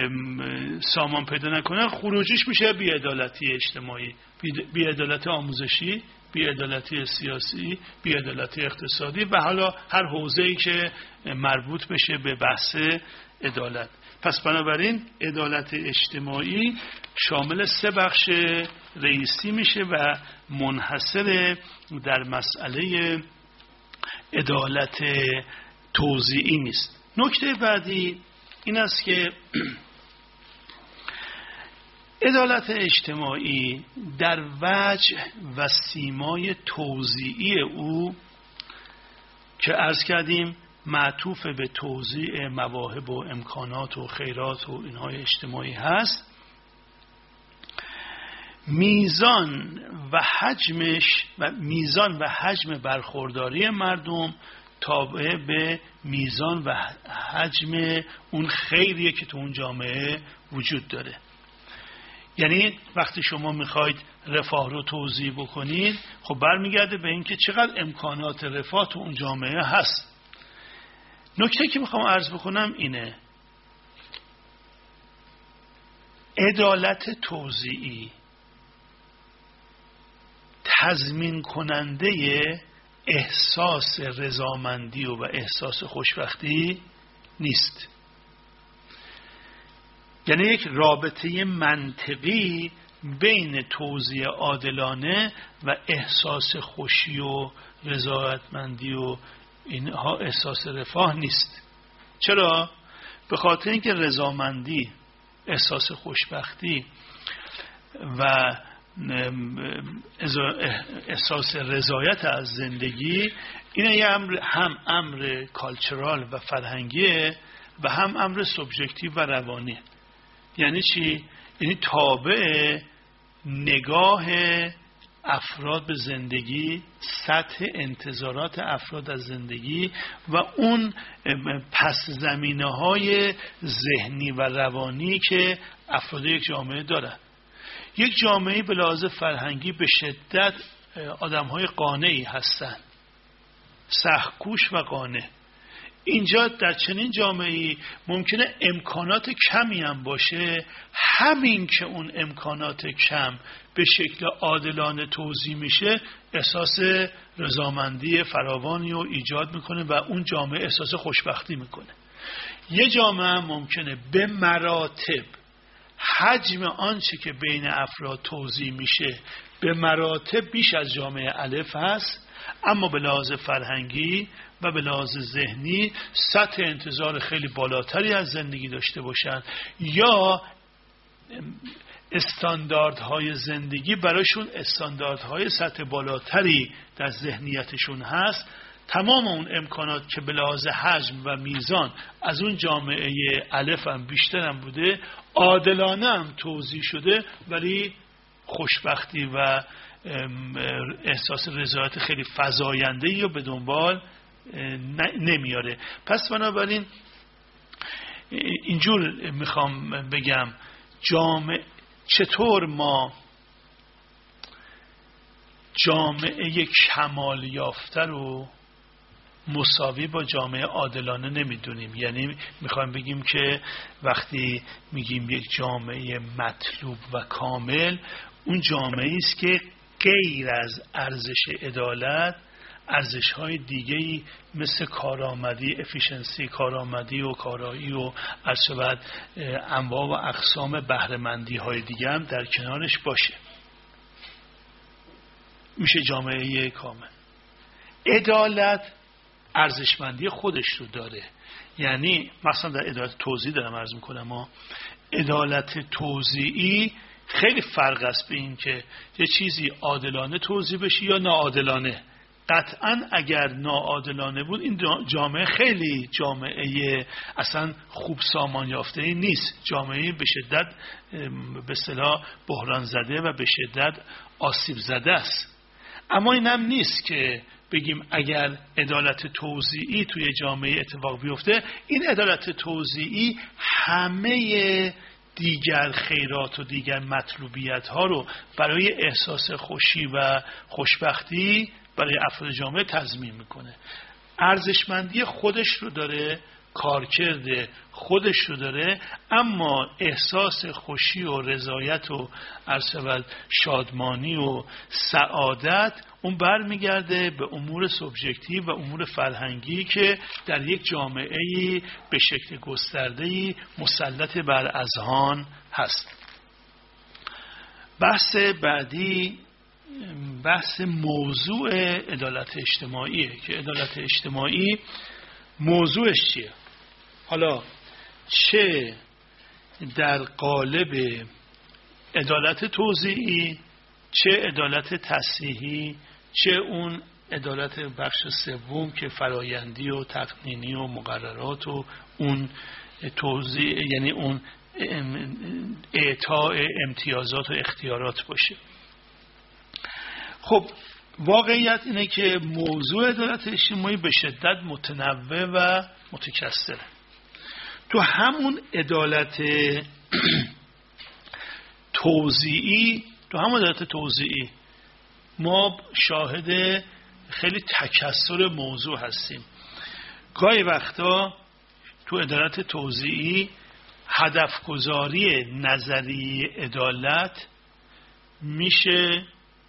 سامان پیدا نکنن، خروجیش میشه بی‌عدالتی اجتماعی، بی‌عدالتی آموزشی، بی‌عدالتی سیاسی، بی‌عدالتی اقتصادی و حالا هر حوزه‌ای که مربوط بشه به بحث عدالت. پس بنابراین عدالت اجتماعی شامل سه بخش رئیسی میشه و منحصر در مسئله عدالت توزیعی نیست. نکته بعدی این است که عدالت اجتماعی در وجه و سیمای توزیعی او که عرض کردیم معطوف به توزیع مواهب و امکانات و خیرات و اینهای اجتماعی هست، میزان و حجمش و میزان و حجم برخورداری مردم تابع به میزان و حجم اون خیریه که تو اون جامعه وجود داره. یعنی وقتی شما میخواید رفاه رو توزیع بکنید، خب برمیگرده به اینکه چقدر امکانات رفاه تو اون جامعه هست. نکته که میخوام عرض بکنم اینه: عدالت توزیعی تضمین کننده احساس رضامندی و احساس خوشبختی نیست. یعنی یک رابطه منطقی بین توزیع عادلانه و احساس خوشی و رضایتمندی و اینها احساس رفاه نیست. چرا؟ به خاطر اینکه رضامندی، احساس خوشبختی و احساس رضایت از زندگی این یه امر، هم امر کالچرال و فرهنگیه و هم امر سوبژکتیو و روانی. یعنی چی؟ یعنی تابع نگاه افراد به زندگی، سطح انتظارات افراد از زندگی و اون پس زمینه های ذهنی و روانی که افراد یک جامعه دارن. یک جامعه به لحاظ فرهنگی به شدت آدم های قانعی هستن، سخت‌کوش و قانع. اینجا در چنین جامعه‌ای ممکنه امکانات کمی هم باشه، همین که اون امکانات کم به شکل عادلانه توزیع میشه احساس رضامندی فراوانی رو ایجاد میکنه و اون جامعه احساس خوشبختی میکنه. یه جامعه هم ممکنه به مراتب حجم آنچه که بین افراد توزیع میشه به مراتب بیش از جامعه الف هست، اما به لحاظ فرهنگی و به لحاظ ذهنی سطح انتظار خیلی بالاتری از زندگی داشته باشن یا استانداردهای زندگی برایشون استانداردهای سطح بالاتری در ذهنیتشون هست. تمام اون امکانات که به لحاظ حجم و میزان از اون جامعه الف هم بیشتر هم بوده، عادلانه هم توزیع شده، ولی خوشبختی و احساس رضایت خیلی فزاینده‌ای رو به دنبال نمیاره. پس بنابراین اینجور میخوام بگم جامعه، چطور ما جامعه کمال یافته رو مساوی با جامعه عادلانه نمیدونیم. یعنی میخوایم بگیم که وقتی میگیم یک جامعه مطلوب و کامل، اون جامعه است که غیر از ارزش عدالت ارزش‌های دیگه‌ای مثل کارآمدی، افیشنسی، کارآمدی و کارایی و عرض انواع و اقسام بهره‌مندی‌های دیگه هم در کنارش باشه. میشه جامعه کامل. عدالت ارزشمندی خودش رو داره. یعنی مثلا در عدالت توزیعی دارم عرض میکنم، ما عدالت توزیعی خیلی فرق است به این که یه چیزی عادلانه توزیع بشه یا ناعادلانه. قطعا اگر ناعادلانه بود این جامعه خیلی جامعه اصلا خوب سامان یافته ای نیست، جامعه به شدت به اصطلاح بحران زده و به شدت آسیب زده است. اما این هم نیست که بگیم اگر عدالت توزیعی توی جامعه اتفاق بیفته، این عدالت توزیعی همه دیگر خیرات و دیگر مطلوبیت ها رو برای احساس خوشی و خوشبختی برای افراد جامعه تضمین میکنه. ارزشمندی خودش رو داره، کارکرد خودش رو داره، اما احساس خوشی و رضایت و ارسال شادمانی و سعادت اون برمیگرده به امور سوبژکتیو و امور فرهنگی که در یک جامعه‌ای به شکل گسترده‌ای مسلط بر اذهان هست. بحث بعدی بحث موضوع عدالت اجتماعیه که عدالت اجتماعی موضوعش چیه؟ حالا چه در قالب عدالت توزیعی، چه عدالت تصحیحی، چه اون عدالت بخش سوم که فرایندی و تقنینی و مقررات و اون توزیع، یعنی اون اعطاء امتیازات و اختیارات باشه. خب واقعیت اینه که موضوع عدالت اجتماعی به شدت متنوع و متکثره. تو همون عدالت توزیعی تو همون عدالت توزیعی ما شاهد خیلی تکثر موضوع هستیم. گاهی وقتا تو عدالت توزیعی هدفگذاری نظریه عدالت میشه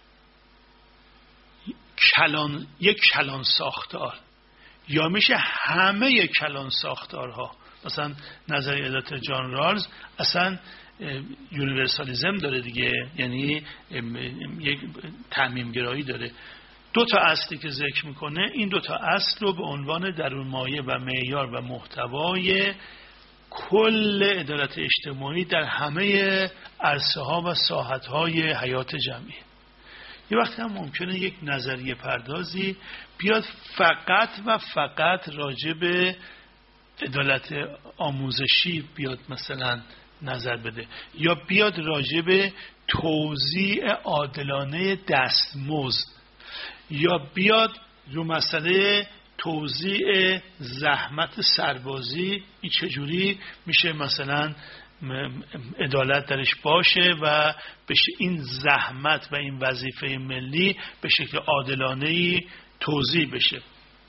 کلان، یک کلان ساختار، یا میشه همه کلان ساختارها. مثلا نظریه عدالت جان رالز اصلا یونیورسالیزم داره دیگه، یعنی یک تعمیم گرایی داره. دو تا اصلی که ذکر میکنه، این دو تا اصل رو به عنوان درونمایه و معیار و محتوای کل عدالت اجتماعی در همه عرصه ها و ساحت های حیات جمعی. یه وقتی هم ممکنه یک نظریه پردازی بیاد فقط و فقط راجع به عدالت آموزشی بیاد مثلا نظر بده، یا بیاد راجع به توزیع عادلانه دستمزد، یا بیاد رو مسئله توزیع زحمت سربازی، این چجوری میشه مثلا عدالت درش باشه و بشه این زحمت و این وظیفه ملی به شکل عادلانه‌ای توزیع بشه.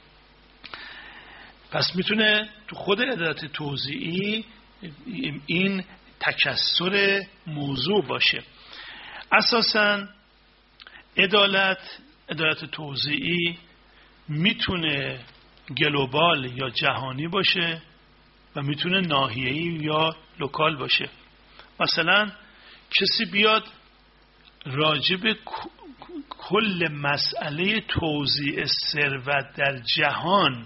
پس میتونه تو خود عدالت توزیعی این تکثر موضوع باشه. اساساً عدالت عدالت توزیعی میتونه گلوبال یا جهانی باشه و میتونه ناحیه‌ای یا لوکال باشه. مثلا کسی بیاد راجب کل مسئله توزیع ثروت در جهان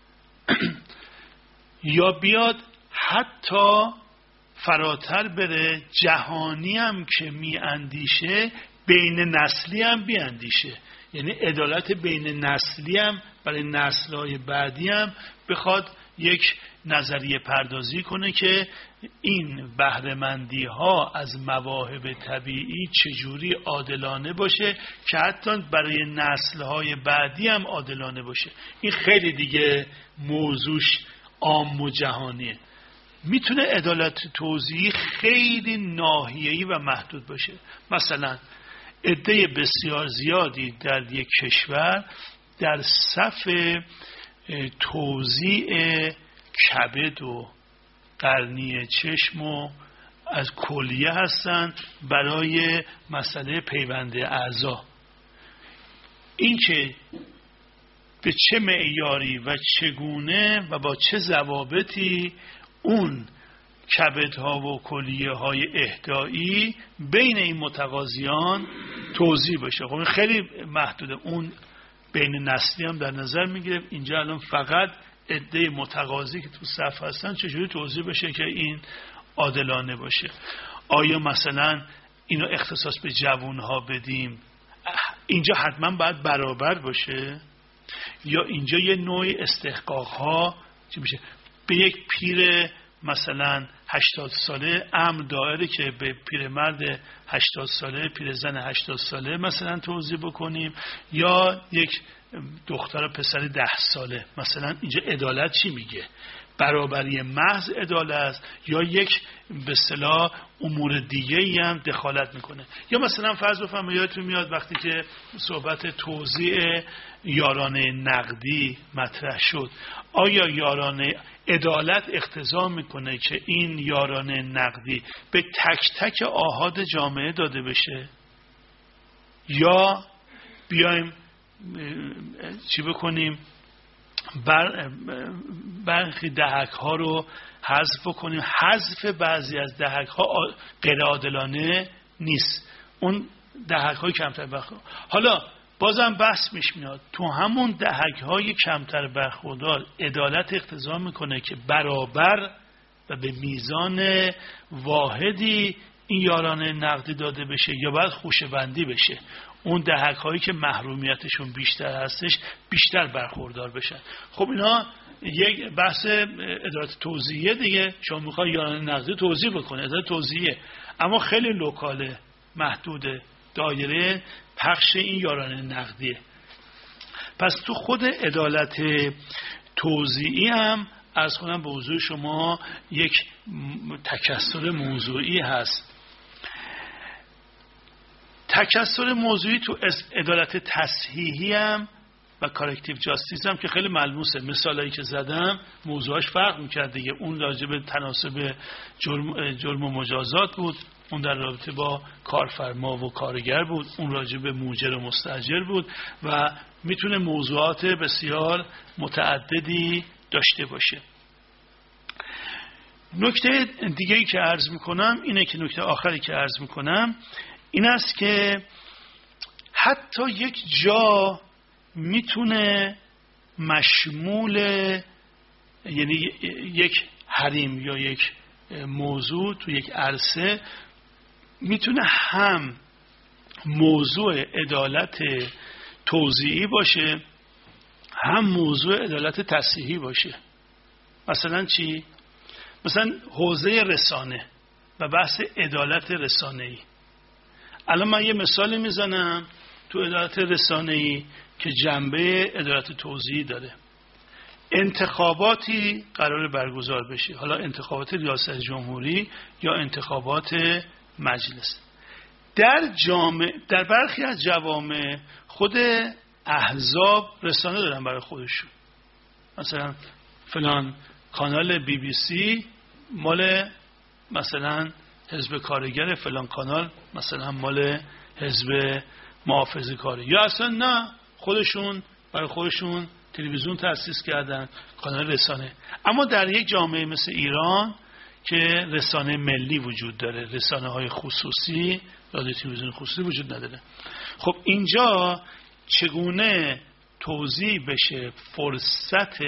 یا بیاد حتی فراتر بره، جهانی هم که می اندیشه بین نسلی هم بیاندیشه، یعنی عدالت بین نسلی هم برای نسل‌های بعدی هم بخواد یک نظریه پردازی کنه که این بهره‌مندی ها از مواهب طبیعی چجوری عادلانه باشه که حتی برای نسل‌های بعدی هم عادلانه باشه. این خیلی دیگه موضوعش عام و جهانیه. میتونه عدالت توزیعی خیلی ناحیه‌ای و محدود باشه. مثلا عده بسیار زیادی در یک کشور در صف توزیع کبد و قرنی چشم و از کلیه هستند برای مسئله پیوند اعضا. این که به چه معیاری و چگونه و با چه ضوابطی اون کبدها و کلیه های اهدایی بین این متقاضیان توزیع بشه، خب خیلی محدوده. اون بین نسلی هم در نظر میگیره. اینجا الان فقط عده متقاضی که تو صف هستن چجوری توزیع بشه که این عادلانه باشه. آیا مثلا اینو اختصاص به جوانها بدیم، اینجا حتما باید برابر باشه، یا اینجا یه نوع استحقاقها چی میشه؟ به یک پیر مثلا هشتاد ساله امر دائره که به پیرمرد هشتاد ساله، پیرزن هشتاد ساله مثلا توزیع بکنیم، یا یک دختر و پسر ده ساله. مثلا اینجا عدالت چی میگه؟ برابری محض عدالت یا یک به اصطلاح امور دیگه ای هم دخالت میکنه؟ یا مثلا فرض بفرمایید یادتون میاد وقتی که صحبت توزیع یارانه نقدی مطرح شد، آیا یارانه عدالت اقتضا میکنه که این یارانه نقدی به تک تک آحاد جامعه داده بشه، یا بیایم چی بکنیم بر برخی دهک ها رو حذف بکنیم؟ حذف بعضی از دهک ها غیر عادلانه نیست، اون دهک های کمتر برخوردار. حالا بازم بحث میش میاد تو همون دهک های کمتر برخوردار عدالت اقتضا میکنه که برابر و به میزان واحدی این یارانه نقدی داده بشه، یا باید خوشه‌بندی بشه، اون دهک هایی که محرومیتشون بیشتر هستش بیشتر برخوردار بشن؟ خب اینا یک بحث عدالت توزیعیه دیگه. شما میخوای یارانه نقدی توزیع بکنه، عدالت توزیعیه، اما خیلی لوکاله، محدوده، دایره پخش این یارانه نقدیه. پس تو خود عدالت توزیعی هم عرض کنم به حضور شما یک تکثر موضوعی هست. تکثر موضوعی تو عدالت تصحیحی هم و کارکتیو جاستیس هم که خیلی ملموسه. مثالایی که زدم موضوعش فرق میکرد دیگه. اون راجع به تناسب جرم, جرم و مجازات بود، اون در رابطه با کارفرما و کارگر بود، اون راجع به موجر و مستاجر بود و میتونه موضوعات بسیار متعددی داشته باشه. نکته دیگه‌ای که عرض میکنم اینه که نکته آخری که عرض میکنم این است که حتی یک جا میتونه مشمول، یعنی یک حریم یا یک موضوع تو یک عرصه میتونه هم موضوع عدالت توزیعی باشه هم موضوع عدالت تصحیحی باشه. مثلا چی؟ مثلا حوزه رسانه. و بحث عدالت رسانه‌ای. الان من یه مثالی میزنم تو عدالت رسانه‌ای که جنبه عدالت توزیعی داره. انتخاباتی قرار برگزار بشه، حالا انتخابات ریاست جمهوری یا انتخابات مجلس. در جامعه، در برخی از جوامع خود احزاب رسانه دارن برای خودشون. مثلا فلان کانال بی بی سی مال مثلا حزب کارگر، فلان کانال مثلا مال حزب محافظه کاری، یا اصلا نه خودشون برای خودشون تلویزیون تأسیس کردن، کانال رسانه. اما در یک جامعه مثل ایران که رسانه ملی وجود داره، رسانه های خصوصی، رادیو تلویزیون خصوصی وجود نداره. خب اینجا چگونه توزیع بشه فرصت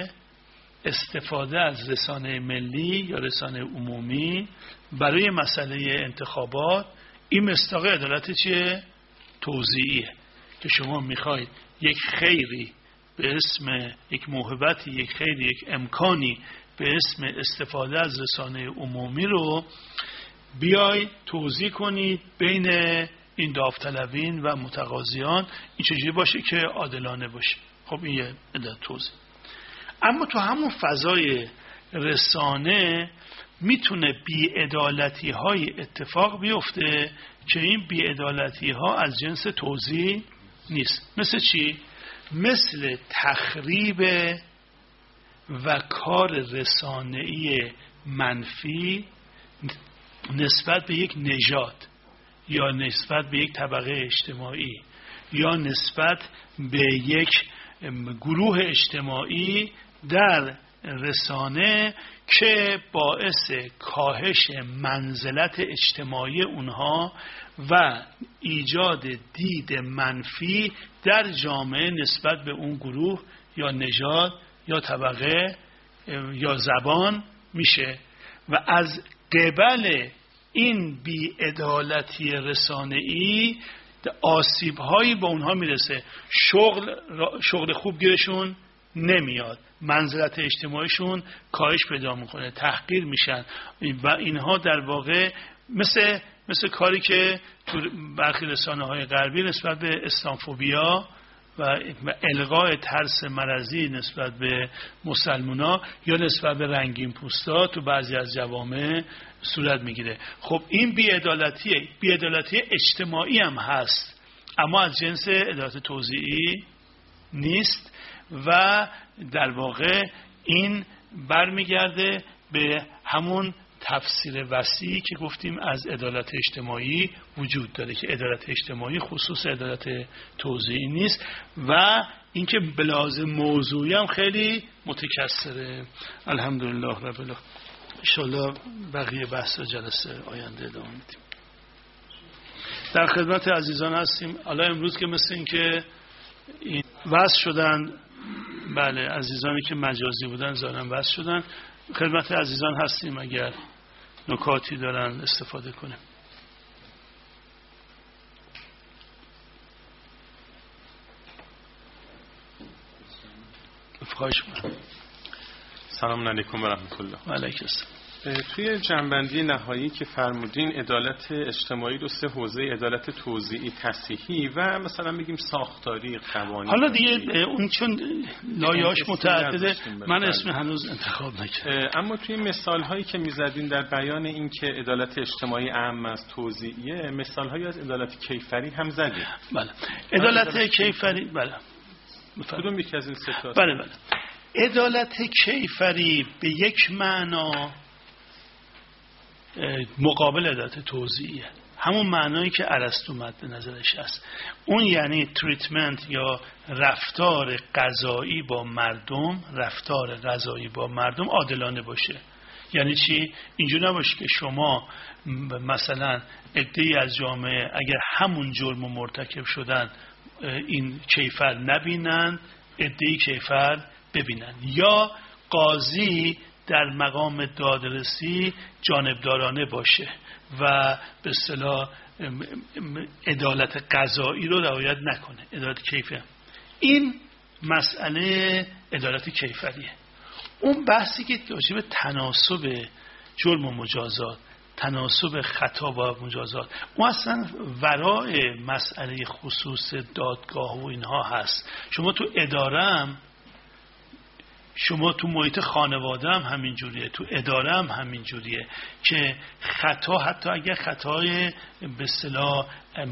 استفاده از رسانه ملی یا رسانه عمومی برای مسئله انتخابات؟ این مصداق عدالت چیه؟ توزیعیه که شما میخواید یک خیری به اسم یک موهبتی، یک خیری، یک امکانی به اسم استفاده از رسانه عمومی رو بیای توزیع کنید بین این داوطلبین و متقاضیان. این چجوری باشه که عادلانه باشه. خب این یه عدالت توزیع. اما تو همون فضای رسانه میتونه بی‌عدالتی های اتفاق بیفته که این بی‌عدالتی ها از جنس توزیع نیست. مثل چی؟ مثل تخریب و کار رسانه‌ای منفی نسبت به یک نژاد یا نسبت به یک طبقه اجتماعی یا نسبت به یک گروه اجتماعی در رسانه که باعث کاهش منزلت اجتماعی اونها و ایجاد دید منفی در جامعه نسبت به اون گروه یا نژاد یا طبقه یا زبان میشه. و از قبل این بی‌عدالتی رسانه‌ای آسیب‌هایی به اونها میرسه. شغل شغل خوب گیرشون نمیاد، منزلت اجتماعیشون کاهش پیدا میکنه، تحقیر میشن و اینها در واقع مثل مثل کاری که تو برخی رسانه‌های غربی نسبت به اسلامفوبیا و الغای ترس مرضی نسبت به مسلمونا یا نسبت به رنگین پوستا تو بعضی از جوامع صورت میگیره. خب این بی‌عدالتیه، بی‌عدالتی اجتماعی هم هست اما از جنس عدالت توزیعی نیست و در واقع این برمیگرده به همون تفسیر وسیعی که گفتیم از عدالت اجتماعی وجود داره که عدالت اجتماعی خصوص عدالت توزیعی نیست و اینکه بلازم موضوعی هم خیلی متکثره. الحمدلله رب العالمین. ان شاءالله بقیه بحث جلسه آینده ادامه میدیم. در خدمت عزیزان هستیم. حالا امروز که مثل این که این وصل شدن، بله عزیزانی که مجازی بودن ظاهرا وصل شدن، خدمت عزیزان هستیم اگر نکاتی دارن استفاده کنیم. خواهش می‌کنم. سلام علیکم و رحمت الله. و علیکم السلام. توی جنبندی نهایی که فرمودین عدالت اجتماعی رو سه حوزه، عدالت توزیعی، تصحیحی و مثلا بگیم ساختاری قوانین. حالا دیگه اون چون لایه‌اش متعدده من اسم هنوز انتخاب نکردم. اما توی مثال هایی که میزدین در بیان این که عدالت اجتماعی اعم از توزیعیه، مثال هایی از عدالت کیفری هم زدید. بله. عدالت کیفری بله. کدوم یکی از این سه تا؟ بله بله. عدالت کیفری به یک معنا مقابل عدالت توزیعیه، همون معنایی که ارسطو مد نظرش هست. اون یعنی تریتمنت یا رفتار قضایی با مردم، رفتار قضایی با مردم عادلانه باشه. یعنی چی؟ اینجور نباشه که شما مثلا عده‌ای از جامعه اگر همون جرم مرتکب شدن این کیفر نبینن، عده‌ای کیفر ببینن، یا قاضی در مقام دادرسی جانبدارانه باشه و به اصطلاح عدالت قضایی رو رعایت نکنه، عدالت کیفری. این مسئله عدالت کیفریه. اون بحثی که راجع به تناسب جرم و مجازات، تناسب خطا با مجازات، اون اصلا ورای مسئله خصوص دادگاه و اینها هست. شما تو ادارم، شما تو محیط خانواده هم همین جوریه، تو اداره هم همین جوریه که خطا، حتی اگر خطای به اصطلاح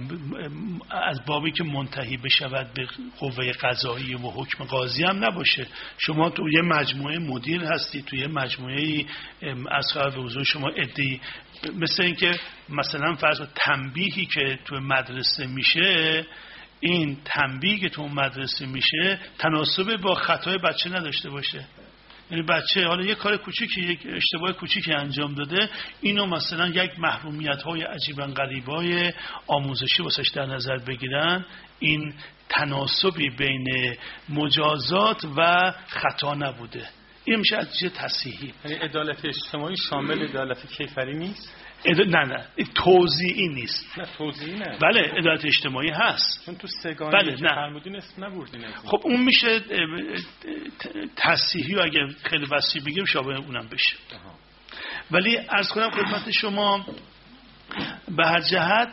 از بابی که منتهی بشود به قوه قضاییه و حکم قاضی هم نباشه. شما تو یه مجموعه مدیر هستی، تو یه مجموعه از خلال به حضور شما عده‌ای، مثل اینکه مثلا فرض تنبیهی که تو مدرسه میشه، این تنبیه که تو مدرسه میشه تناسب با خطای بچه نداشته باشه. یعنی بچه حالا یک کار کوچیکی، یک اشتباه کوچیکی انجام داده، اینو مثلا یک محرومیت های عجیبا غریبای آموزشی واسش در نظر بگیرن، این تناسبی بین مجازات و خطا نبوده. این میشه نتیجه تصحیحی. یعنی عدالت اجتماعی شامل عدالت کیفری نیست؟ اد... نه نه توزیعی نیست. نه توزیعی نه. بله عدالت اجتماعی هست. چون تو سگانه بله که فرمودین اسم نبردین. خب اون میشه تصحیحی، و اگر خیلی وسیع بگیم شابه اونم بشه. آها. ولی عرض کنم خدمت شما به هر جهت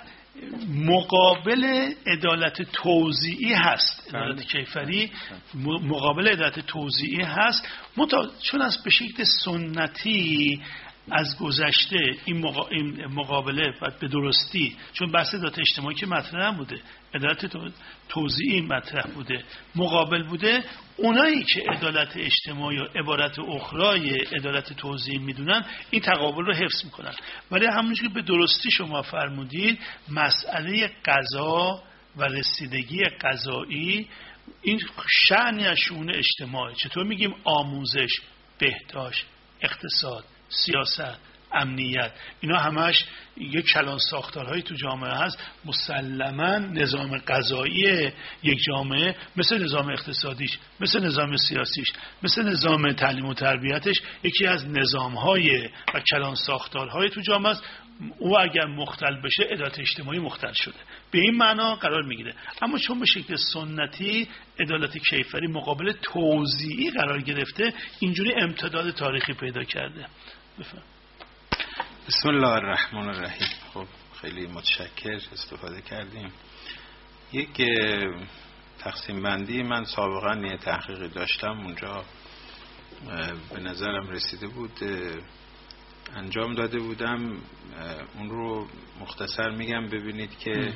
مقابل عدالت توزیعی هست. عدالت کیفری مقابل عدالت توزیعی هست، متا... چون از به شکل سنتی از گذشته این, مقا... این مقابله به درستی، چون بحث عدالت اجتماعی که مطرح بوده، عدالت توزیعی مطرح بوده، مقابل بوده، اونایی که عدالت اجتماعی و عبارت اخرای عدالت توزیعی میدونن این تقابل رو حفظ میکنن. ولی همونجوری که به درستی شما فرمودید، مسئله قضا و رسیدگی قضایی این شأنی از شؤون اجتماعی. چطور میگیم آموزش، بهداشت، اقتصاد، سیاست، امنیت، اینا همش یک کلان ساختارهایی تو جامعه هست. مسلماً نظام قضایی یک جامعه مثل نظام اقتصادیش، مثل نظام سیاسیش، مثل نظام تعلیم و تربیتش یکی از نظامهای و کلان ساختارهای تو جامعه است. او اگر مختل بشه عدالت اجتماعی مختل شده، به این معنا قرار میگیره. اما چون به شکل سنتی عدالت کیفری مقابل توزیعی قرار گرفته، اینجوری امتداد تاریخی پیدا کرده. بفهم. بسم الله الرحمن الرحیم. خب خیلی متشکر، استفاده کردیم. یک تقسیم بندی من سابقا یه تحقیقی داشتم، اونجا به نظرم رسیده بود، انجام داده بودم، اون رو مختصر میگم ببینید که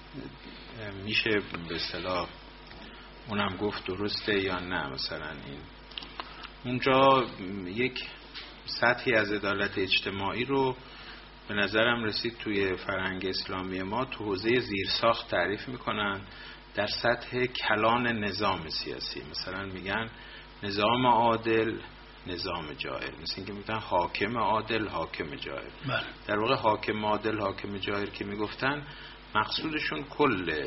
میشه به اصطلاح اونم گفت درسته یا نه. مثلا این اونجا یک سطحی از عدالت اجتماعی رو به نظرم رسید توی فرهنگ اسلامی ما تو حوزه زیرساخت تعریف میکنن در سطح کلان نظام سیاسی. مثلا میگن نظام عادل، نظام جائر، مثل اینکه میگن حاکم عادل، حاکم جائر. بله. در واقع حاکم عادل، حاکم جائر که میگفتن مقصودشون کل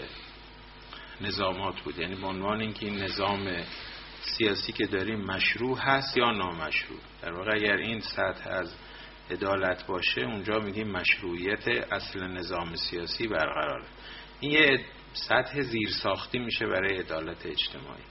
نظامات بود، یعنی به عنوان اینکه این نظام سیاسی که داریم مشروع هست یا نامشروع. در واقع اگر این سطح از عدالت باشه، اونجا میگیم مشروعیت اصل نظام سیاسی برقراره. این یه سطح زیرساختی میشه برای عدالت اجتماعی.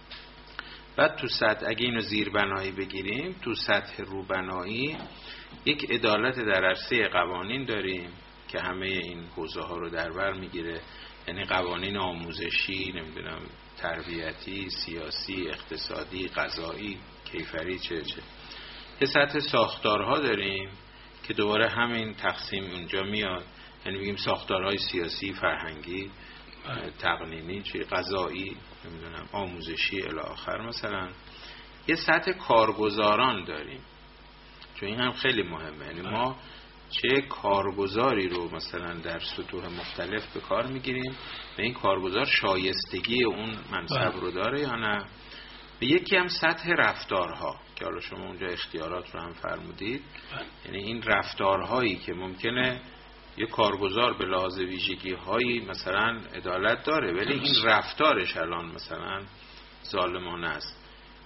بعد تو سطح، اگه اینو زیربنایی بگیریم، تو سطح روبنایی یک عدالت در عرصه قوانین داریم که همه این حوزه ها رو در بر میگیره، یعنی قوانین آموزشی، نمیدونم تربیتی، سیاسی، اقتصادی، قضایی، کیفری، چه چه. یه سطح ساختارها داریم که دوباره همین تقسیم اونجا میاد، یعنی بگیم ساختارهای سیاسی، فرهنگی، تقنینی، چه قضایی، نمیدونم آموزشی الی آخر. مثلا یه سطح کارگزاران داریم، چون این هم خیلی مهمه، یعنی ما چه کارگزاری رو مثلا در سطوح مختلف به کار میگیریم، به این کارگزار شایستگی اون منصب رو داره یا نه. به یکی هم سطح رفتارها که حالا شما اونجا اختیارات رو هم فرمودید، یعنی این رفتارهایی که ممکنه یه کارگزار به لحاظ ویژگی هایی مثلا عدالت داره، ولی این رفتارش الان مثلا ظالمانه است.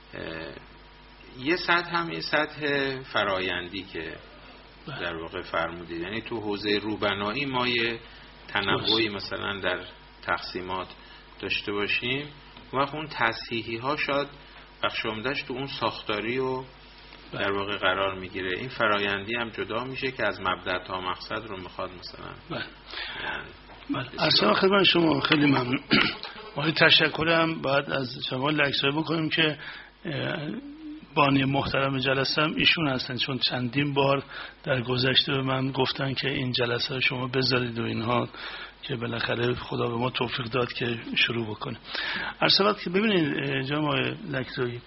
یه سطح هم یه سطح فرایندی که در واقع فرمودید، یعنی تو حوزه روبنایی ما یه تنوعی مثلا در تقسیمات داشته باشیم، وقت اون تصحیحی ها شاید بخش عمده‌اش تو اون ساختاری و در واقع قرار میگیره. این فرایندی هم جدا میشه که از مبدأ تا مقصد رو میخواد مثلا. بله بله. اصلا خدمت شما خیلی ممنون. ما تشکرم باید از شما لکسای بکنیم که بانی محترم جلسه هم ایشون هستن، چون چندین بار در گذشته به من گفتن که این جلسه رو شما بذارید و اینها، که بالاخره خدا به ما توفیق داد که شروع بکنه. عرض که ببینید جناب لکزایی،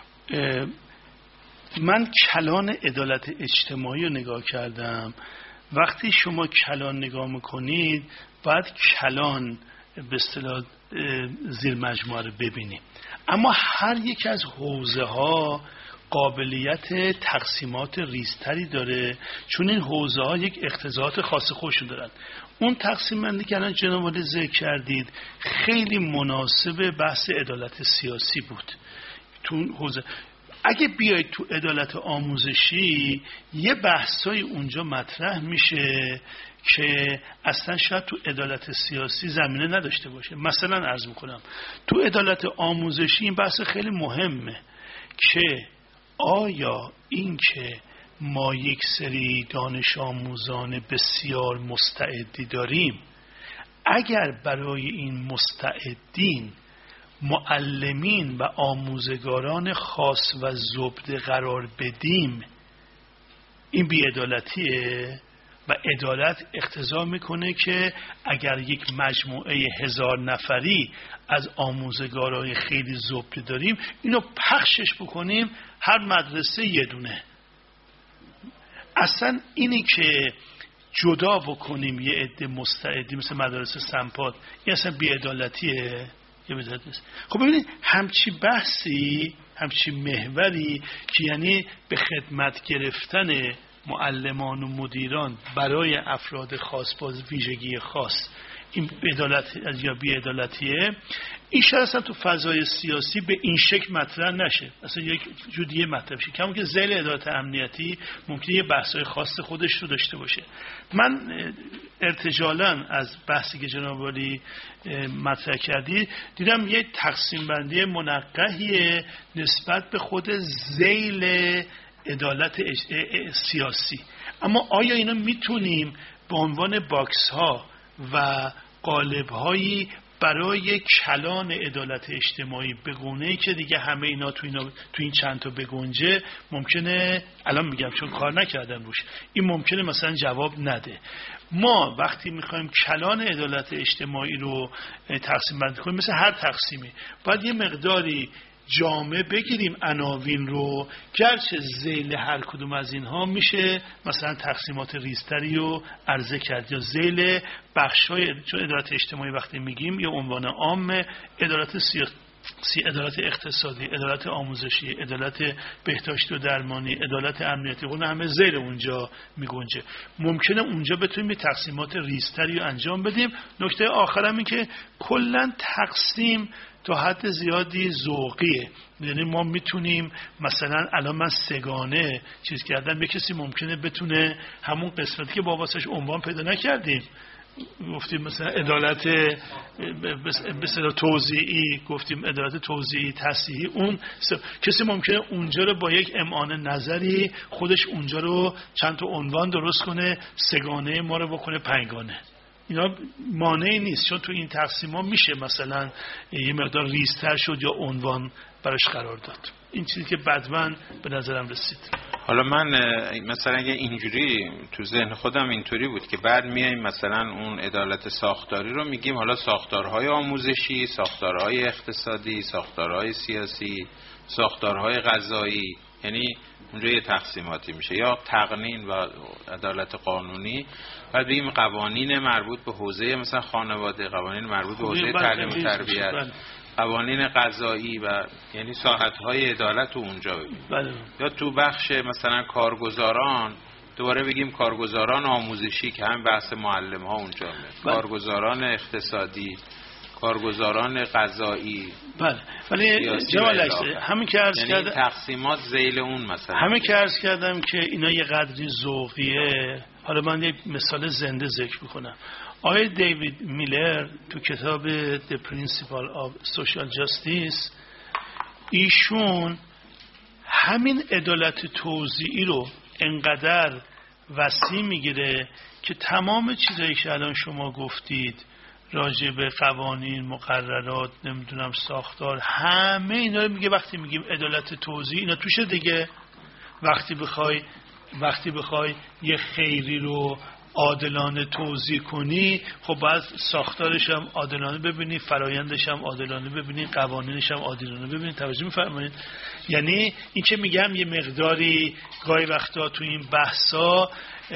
من کلان عدالت اجتماعی رو نگاه کردم. وقتی شما کلان نگاه میکنید باید کلان به اصطلاح زیر مجموعه رو ببینید، اما هر یک از حوزه ها قابلیت تقسیمات ریزتری داره، چون این حوزه ها یک اقتضاعات خاص خودشون دارن. اون تقسیم بندی که الان جناب عالی ذکر کردید خیلی مناسب بحث عدالت سیاسی بود. تو حوزه اگه بیاید تو عدالت آموزشی یه بحثای اونجا مطرح میشه که اصلا شاید تو عدالت سیاسی زمینه نداشته باشه. مثلا عرض میکنم تو عدالت آموزشی این بحث خیلی مهمه که آیا این که ما یک سری دانش آموزان بسیار مستعدی داریم، اگر برای این مستعدین معلمین و آموزگاران خاص و زبده قرار بدیم، این بی‌عدالتیه. و عدالت اقتضا میکنه که اگر یک مجموعه هزار نفری از آموزگارای خیلی زبده داریم، اینو پخشش بکنیم هر مدرسه یه دونه. اصلا اینی که جدا بکنیم یه عده مستعدی مثل مدارس سمپاد، این اصلا بی‌عدالتیه. خب ببینید همچی بحثی، همچی محوری که یعنی به خدمت گرفتن معلمان و مدیران برای افراد خاص با ویژگی خاص، این عدالت یا بی‌عدالتیه، این شاید اصلا تو فضای سیاسی به این شکل مطرح نشه، اصلا یک جوریه مطرح شه. کما که ذیل عدالت امنیتی ممکنه یه بحث‌های خاص خودش رو داشته باشه. من ارتجالاً از بحثی که جناب عالی مطرح کردی دیدم یه تقسیم بندی منقحیه نسبت به خود ذیل عدالت سیاسی. اما آیا اینا میتونیم به عنوان باکس ها و قالب هایی برای کلان عدالت اجتماعی به گونه‌ای که دیگه همه اینا تو اینا تو این چند تا بگنجه، ممکنه الان میگم چون کار نکردم روش، این ممکنه مثلا جواب نده. ما وقتی میخوایم کلان عدالت اجتماعی رو تقسیم بندی کنیم، مثل هر تقسیمی باید یه مقداری جامع بگیریم عناوین رو، گرچه ذیل هر کدوم از اینها میشه مثلا تقسیمات ریزتری رو عرضه کرد، یا ذیل بخشای، چون عدالت اجتماعی وقتی میگیم یه عنوان عام، عدالت سیاسی، عدالت اقتصادی، عدالت آموزشی، عدالت بهداشتی و درمانی، عدالت امنیتی، اون همه ذیل اونجا میگنجه. ممکنه اونجا بتونیم تقسیمات ریزتری رو انجام بدیم. نکته آخرم این که کلا تقسیم تا حد زیادی ذوقیه، یعنی ما میتونیم مثلا الان من سگانه چیز کردم، یه کسی ممکنه بتونه همون قسمتی که با واسش عنوان پیدا نکردیم، گفتیم مثلا عدالت مثلا توزیعی، گفتیم عدالت توزیعی تصحیحی، اون کسی ممکنه اونجا رو با یک امعان نظری خودش اونجا رو چند تا عنوان درست کنه، سگانه ما رو بکنه پنجگانه. اینا مانعی نیست، چون تو این تقسیم ها میشه مثلا یه مقدار ریزتر شد یا عنوان براش قرار داد. این چیزی که بدمن به نظرم رسید. حالا من مثلا اگه اینجوری تو ذهن خودم اینطوری بود که بعد میایم مثلا اون عدالت ساختاری رو میگیم، حالا ساختارهای آموزشی، ساختارهای اقتصادی، ساختارهای سیاسی، ساختارهای قضایی، یعنی اونجا یه تقسیماتی میشه، یا تقنین و عدالت قانونی. بعد بگیم قوانین مربوط به حوزه مثلا خانواده، قوانین مربوط به حوزه تعلیم و تربیت، قوانین قضایی، و یعنی ساحت‌های عدالت رو اونجا بگیم. بله. یا تو بخش مثلا کارگزاران دوباره بگیم کارگزاران آموزشی که هم بحث معلم ها اونجا میاد، بله. کارگزاران اقتصادی، کارگزاران قضایی. بله. ولی جوال همین که عرض یعنی کردم تقسیمات ذیل اون مثلا همین که عرض کردم که اینا یه قدری ذوقیه. حالا من یک مثال زنده ذکر میکنم. آقای دیوید میلر تو کتاب The Principle of Social Justice، ایشون همین عدالت توزیعی رو انقدر وسیع میگیره که تمام چیزایی که الان شما گفتید راجع به قوانین، مقررات، نمیدونم ساختار، همه اینا رو میگه. وقتی میگیم عدالت توزیعی اینا توشه دیگه. وقتی بخوای وقتی بخوای یه خیری رو عادلانه توزیع کنی، خب باید ساختارش هم عادلانه ببینی، فرایندش هم عادلانه ببینی، قوانینش هم عادلانه ببینی. توجه می‌فرمایید؟ یعنی این که میگم یه مقداری گاهی وقتا تو این بحثا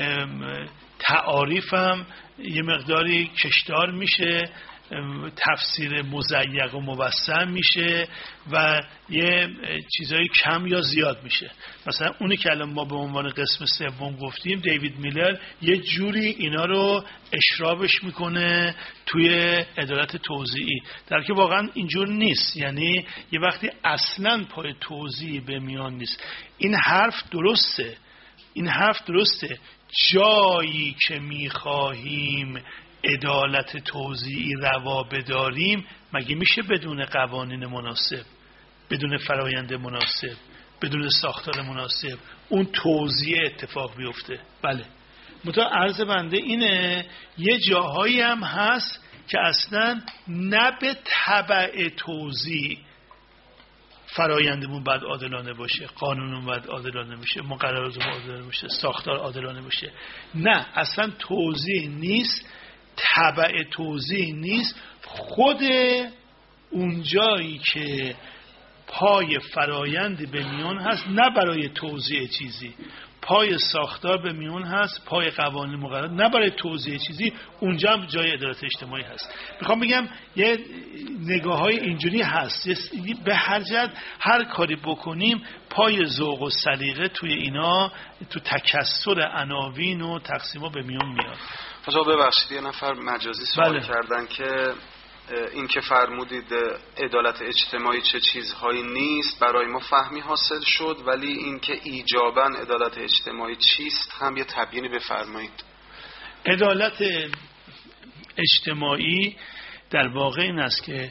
تعاریفم یه مقداری کشدار میشه، تفسیر مضیق و موسع میشه و یه چیزایی کم یا زیاد میشه. مثلا اونی که الان ما به عنوان قسم سوم گفتیم، دیوید میلر یه جوری اینا رو اشرابش میکنه توی عدالت توزیعی، در که واقعا اینجور نیست. یعنی یه وقتی اصلا پای توزیع به میان نیست. این حرف درسته، این حرف درسته. جایی که میخواهیم عدالت توزیعی روا بداریم، مگه میشه بدون قوانین مناسب، بدون فرایند مناسب، بدون ساختار مناسب اون توزیع اتفاق بیفته؟ بله. متا عرض بنده اینه یه جاهایی هم هست که اصلا نه به تبع توزیع فرایندمون باید عادلانه باشه، قانونمون باید عادلانه باشه، مقرراتمون عادلانه باشه، ساختار عادلانه باشه. نه، اصلا توزیع نیست، تبع توزیع نیست. خود اونجایی که پای فرایند به میون هست، نه برای توزیع چیزی، پای ساختار به میون هست، پای قوانین مقررات، نه برای توزیع چیزی، اونجا هم جای عدالت اجتماعی هست. میخوام بگم یه نگاه های اینجوری هست. به هر جهت هر کاری بکنیم پای ذوق و سلیقه توی اینا، تو تکثر عناوین و تقسیم‌ها به میون میاد. آقا ببخشید یه نفر مجازی سوال بله. کردن که این که فرمودید عدالت اجتماعی چه چیزهایی نیست، برای ما فهمی حاصل شد، ولی این که ایجاباً عدالت اجتماعی چیست هم یه تبیینی بفرمایید. عدالت اجتماعی در واقع این است که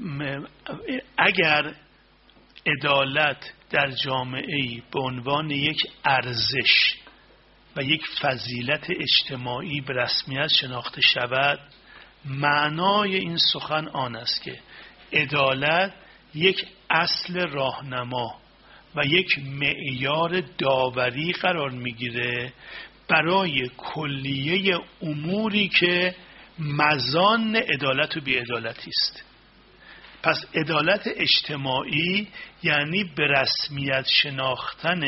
اگر عدالت در جامعه‌ای به عنوان یک ارزش و یک فضیلت اجتماعی به رسمیت شناخته شود، معنای این سخن آن است که عدالت یک اصل راهنما و یک معیار داوری قرار میگیره برای کلیه اموری که مظان عدالت و بی‌عدالتی است. پس عدالت اجتماعی یعنی به رسمیت شناختن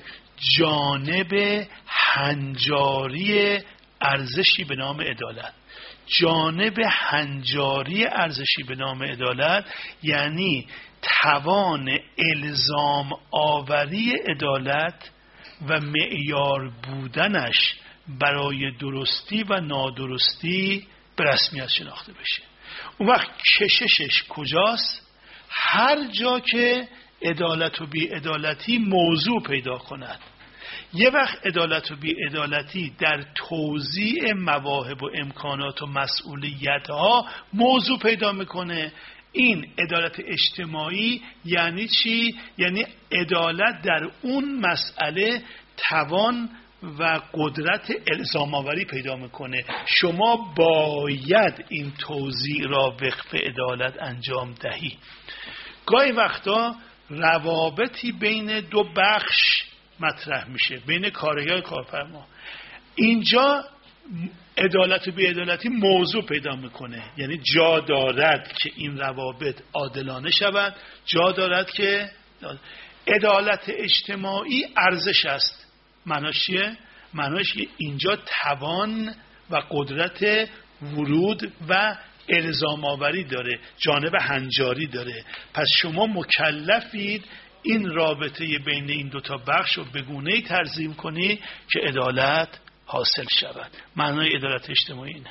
جانب هنجاری ارزشی به نام عدالت. جانب هنجاری ارزشی به نام عدالت یعنی توان الزام آوری عدالت و معیار بودنش برای درستی و نادرستی به رسمیت شناخته بشه. اون وقت کششش کجاست؟ هر جا که عدالت و بی‌عدالتی موضوع پیدا کند. یه وقت عدالت و بی‌عدالتی در توزیع مواهب و امکانات و مسئولیت ها موضوع پیدا میکنه. این عدالت اجتماعی یعنی چی؟ یعنی عدالت در اون مسئله توان و قدرت الزام آوری پیدا میکنه. شما باید این توزیع را وقف عدالت انجام دهی. گاهی وقتا روابطی بین دو بخش مطرح میشه، بین کارگر و کارفرما. اینجا عدالت و بی‌عدالتی موضوع پیدا میکنه، یعنی جا دارد که این روابط عادلانه شود، جا دارد که عدالت اجتماعی ارزش است. معناش چیه؟ معناش که اینجا توان و قدرت ورود و الزام آوری داره، جانب هنجاری داره. پس شما مکلفید این رابطه بین این دوتا بخش رو به گونه‌ای تنظیم کنی که عدالت حاصل شود. معنای عدالت اجتماعی اینه.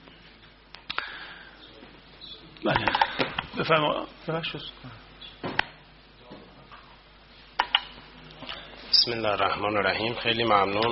بله بفرما. بسم الله الرحمن الرحیم. خیلی ممنون.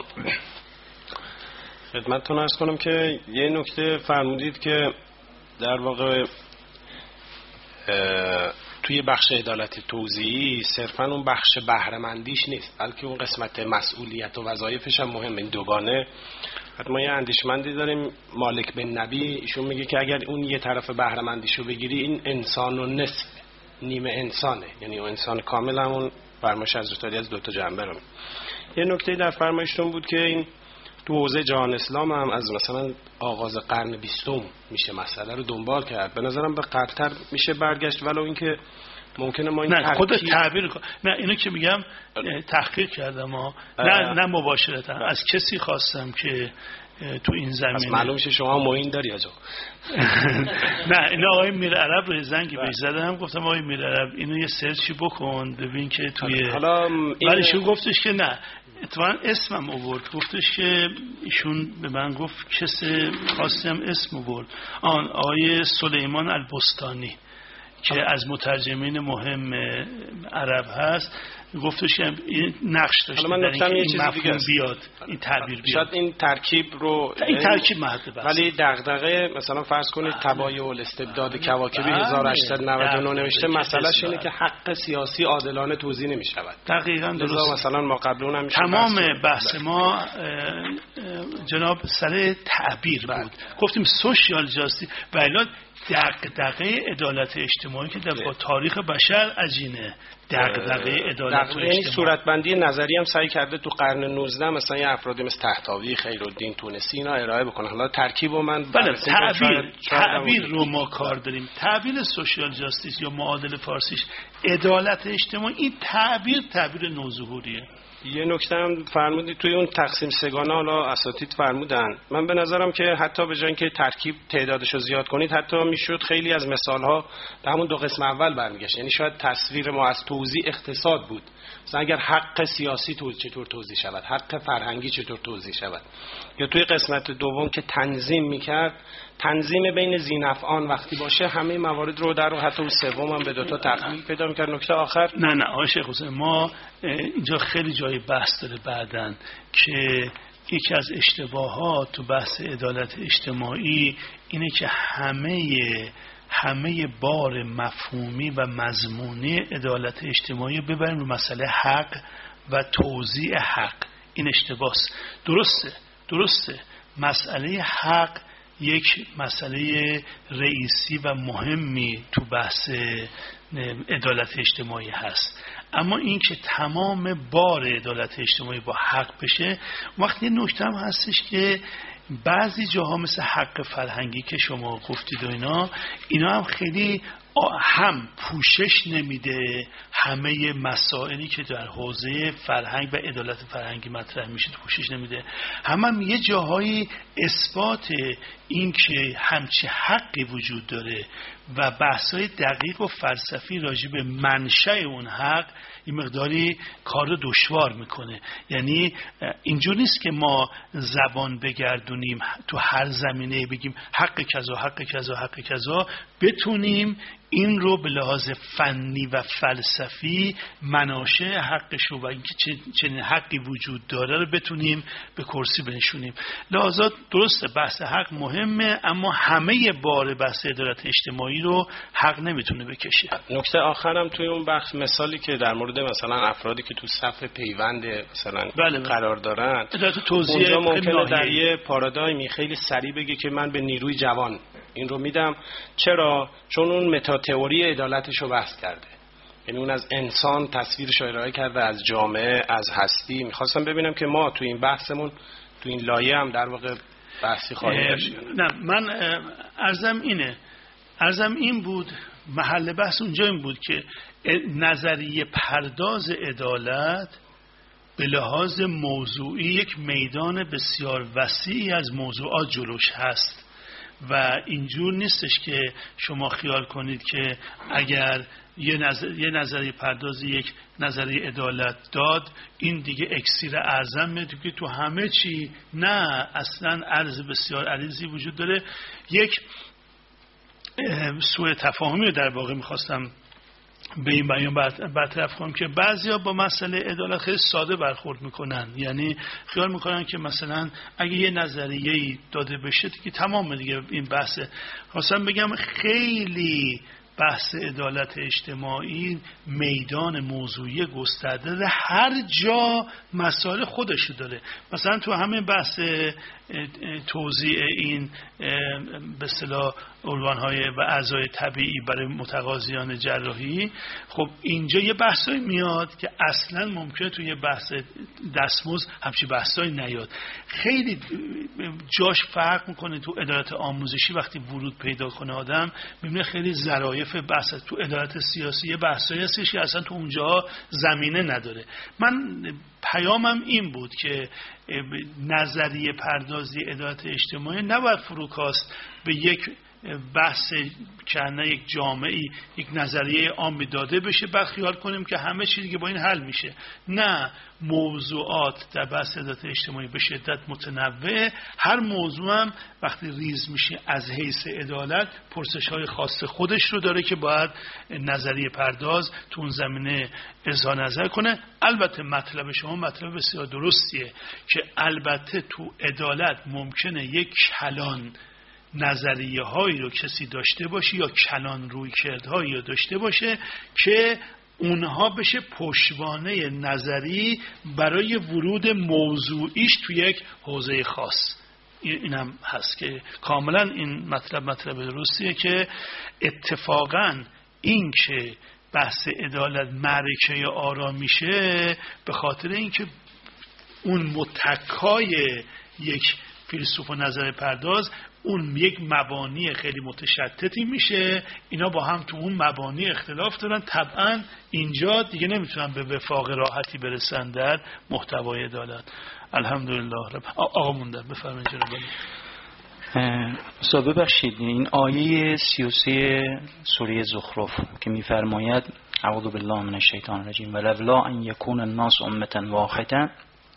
خدمتتون عرض کنم که یه نکته فرمودید که در واقع توی بخش عدالت توزیعی صرفا اون بخش بهره‌مندیش نیست، بلکه اون قسمت مسئولیت و وظایفش هم مهمه. این دوگانه. حتی ما یه اندیشمندی داریم مالک بن نبی، ایشون میگه که اگر اون یه طرف بهره‌مندیشو بگیری این انسان و نصف، نیمه انسانه، یعنی اون انسان کامل همون فرمایش حضرت علی از دو تا جنبه رو. یه نکته در فرمایشتون بود که این تو حوزه جهان اسلام هم از مثلا آغاز قرن بیستم میشه مسئله رو دنبال کرد. به نظرم به قبل‌تر میشه برگشت، ولو اینکه ممکنه ما این نه خودت تعبیر کن. نه اینو که میگم تحقیق کردم ها، نه نه مباشرتا از کسی خواستم که تو این زمینه معلوم میشه شما معین داری آجا. نه اینا آقای میر عرب رو زنگی بهش زدم، گفتم آقای میر عرب اینو یه سرچی بکن ببین که توی، حالا ولی ایشون گفتش که نه، اتفاقا اسمم آورد، گفتش که ایشون به من گفت کسی خواستم اسم آورد، آن آقای سلیمان البستانی که از مترجمین مهم عرب هست، گفتش که این نقش داشته در اینکه این مفهوم بیاد، این تعبیر بیاد. شاید این ترکیب رو این ترکیب مهد بس، ولی دغدغه مثلا فرض کنید تبایع الاستبداد کواکبی هزار و هشتصد و نود و نه نوشته مسئلهش اینه که حق سیاسی عادلانه توزیع نمی شود. دقیقاً درست. مثلا ما قبلا هم تمام بحث ما جناب سر تعبیر بود، گفتیم سوشیال جاستی و الا دغدغه عدالت اجتماعی که در تاریخ بشر عجینه، دغدغه عدالت اجتماعی، یعنی صورتبندی نظری هم سعی کرده تو قرن نوزدهم مثلا یه افرادی مثل طهطاوی، خیرالدین تونسی اینا ارائه بکنن. حالا ترکیب من بله تعبیر تعبیر رو ما کار داریم. تعبیر سوشیال جاستیس یا معادل فارسیش عدالت اجتماعی، این تعبیر تعبیر نوظهوریه. یه نکته هم فرمودید توی اون تقسیم سگانه، حالا اساتید فرمودن، من به نظرم که حتی به جای اینکه ترکیب تعدادش رو زیاد کنید، حتی میشد خیلی از مثالها به همون دو قسم اول برمیگشت. یعنی شاید تصویر ما از توزیع اقتصاد بود، مثلا اگر حق سیاسی تو چطور توزیع شود، حق فرهنگی چطور توزیع شود، یا توی قسمت دوم که تنظیم میکرد، تنظیم بین ذینفعان وقتی باشه همه موارد رو در، و حتی اون سوم هم به دو تا تقلیل پیدا میکرد. نکته آخر، نه نه آقای شیخ حسین، ما اینجا خیلی جای بحث داره بعدن که یکی از اشتباهات تو بحث عدالت اجتماعی اینه که همه همه بار مفهومی و مضمونی عدالت اجتماعی ببریم رو مسئله حق و توزیع حق. این اشتباهه. درسته درسته مسئله حق یک مسئله رئیسی و مهمی تو بحث عدالت اجتماعی هست، اما این که تمام بار عدالت اجتماعی با حق بشه، وقتی یه نکته هم هستش که بعضی جاها مثل حق فرهنگی که شما گفتید و اینا اینا هم خیلی هم پوشش نمیده همه مسائلی که در حوزه فرهنگ و عدالت فرهنگی مطرح میشه پوشش نمیده، هم هم یه جاهایی اثبات این که همچی حقی وجود داره و بحثای دقیق و فلسفی راجع به منشأ اون حق این مقداری کار رو دشوار میکنه. یعنی اینجور نیست که ما زبان بگردونیم تو هر زمینه بگیم حق کذا حق کذا حق کذا، بتونیم این رو به لحاظ فنی و فلسفی مناشأ حقش رو و اینکه چنین حقی وجود داره رو بتونیم به کرسی بنشونیم. لحاظا درسته بحث حق مهمه، اما همه بار بحث عدالت اجتماعی رو حق نمیتونه بکشه. نکته آخرم توی اون بحث مثالی که در مورد مثلا افرادی که تو صف پیوند مثلا بله قرار دارن، عدالت توزیع اونجا ممکنه در یه پارادایمی خیلی سریع بگه که من به نیروی جوان این رو میدم. چرا؟ چون اون متا تئوری عدالتش رو بحث کرده، یعنی اون از انسان تصویرش رو ارائه کرده، از جامعه، از هستی. میخواستم ببینم که ما تو این بحثمون تو این لایه هم در واقع بحثی خواهیم داشت. نه من عرضم اینه عرضم این بود، محل بحث اونجا این بود که نظریه پرداز عدالت به لحاظ موضوعی یک میدان بسیار وسیعی از موضوعات جلوش هست و اینجور نیستش که شما خیال کنید که اگر یه نظر یه نظریه پردازی یک نظریه عدالت داد این دیگه اکسیر اعظمه دیگه تو همه چی. نه، اصلا عرض بسیار عریضی وجود داره. یک سوء تفاهمی رو در واقع میخواستم به این بیان برطرف کنم که بعضیا با مسئله عدالت خیلی ساده برخورد میکنن، یعنی خیال میکنن که مثلا اگه یه نظریه‌ای داده بشه دیگه تمام دیگه این بحثه. خواستم بگم خیلی بحث عدالت اجتماعی میدان موضوعی گسترده داره، هر جا مسائل خودشو داره. مثلا تو همین بحث توزیع این به اصطلاح ارگان‌های و اعضای طبیعی برای متقاضیان جراحی، خب اینجا یه بحثایی میاد که اصلا ممکنه توی بحث دستمزد همچی بحثایی نیاد. خیلی جاش فرق میکنه. تو عدالت آموزشی وقتی ورود پیدا کنه آدم میبینه خیلی ظرافت بحث. تو عدالت سیاسی یه بحثایی هستش که اصلا تو اونجا زمینه نداره. من پیامم این بود که نظریه پردازی عدالت اجتماعی نباید فروکاست به یک بحث که نه یک جامعی یک نظریه عامی داده بشه بعد خیال کنیم که همه چیز دیگه با این حل میشه. نه، موضوعات در بحث عدالت اجتماعی به شدت متنوع. هر موضوع هم وقتی ریز میشه از حیث عدالت پرسش های خاص خودش رو داره که باید نظریه پرداز تو اون زمینه اظهار نظر کنه. البته مطلب شما مطلب بسیار درستیه که البته تو عدالت ممکنه یک کلان نظریه هایی رو کسی داشته باشه یا کلان روی کردهایی رو داشته باشه که اونها بشه پشتوانه نظری برای ورود موضوعیش تو یک حوزه خاص. این هم هست که کاملا این مطلب مطلب درستیه که اتفاقا این که بحث عدالت معرکه یا آرا میشه به خاطر اینکه اون متکای یک فیلسوف و نظر پرداز اون یک مبانی خیلی متشتتی میشه، اینا با هم تو اون مبانی اختلاف دارن، طبعا اینجا دیگه نمیتونن به وفاق راحتی برسن در محتوای عدالت. الحمدلله رب. آقا موندن بفرمایید جناب علی. استاد ببخشید، این آیه سی و سه سوره زخرف که میفرماید اعوذ بالله من الشیطان الرجیم ولولا ان یکون الناس امة واحدة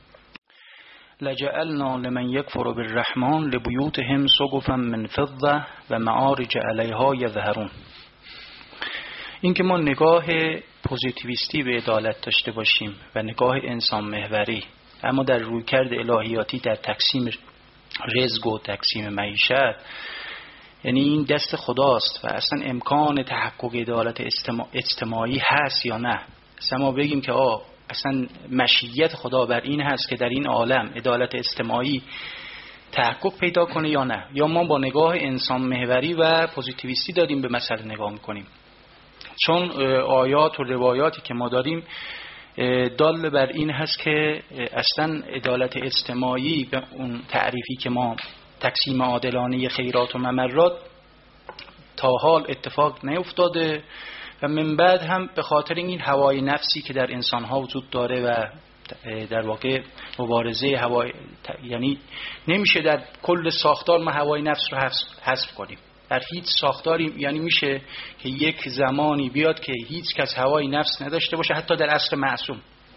لجعلنا لمن یکفر بالرحمن لبیوتهم سقفا من فضة و معارج علیها یظهرون. این که ما نگاه پوزیتیویستی به عدالت داشته باشیم و نگاه انسان محوری، اما در رویکرد الهیاتی در تقسیم رزق و تقسیم معیشت، یعنی این دست خداست و اصلا امکان تحقق عدالت اجتماعی هست یا نه. اصلا ما بگیم که آه اصلا مشیت خدا بر این هست که در این عالم عدالت اجتماعی تحقق پیدا کنه یا نه، یا ما با نگاه انسان محوری و پوزیتیویستی داریم به مسئله نگاه میکنیم. چون آیات و روایاتی که ما داریم دال بر این هست که اصلا عدالت اجتماعی به اون تعریفی که ما تقسیم عادلانه خیرات و ممرات تا حال اتفاق نیفتاده و من بعد هم به خاطر این هوای نفسی که در انسان‌ها وجود داره و در واقع مبارزه هوای، یعنی نمیشه در کل ساختار ما هوای نفس رو حذف کنیم. در هیچ ساختاری یعنی میشه که یک زمانی بیاد که هیچ کس هوای نفس نداشته باشه، حتی در اصل معصوم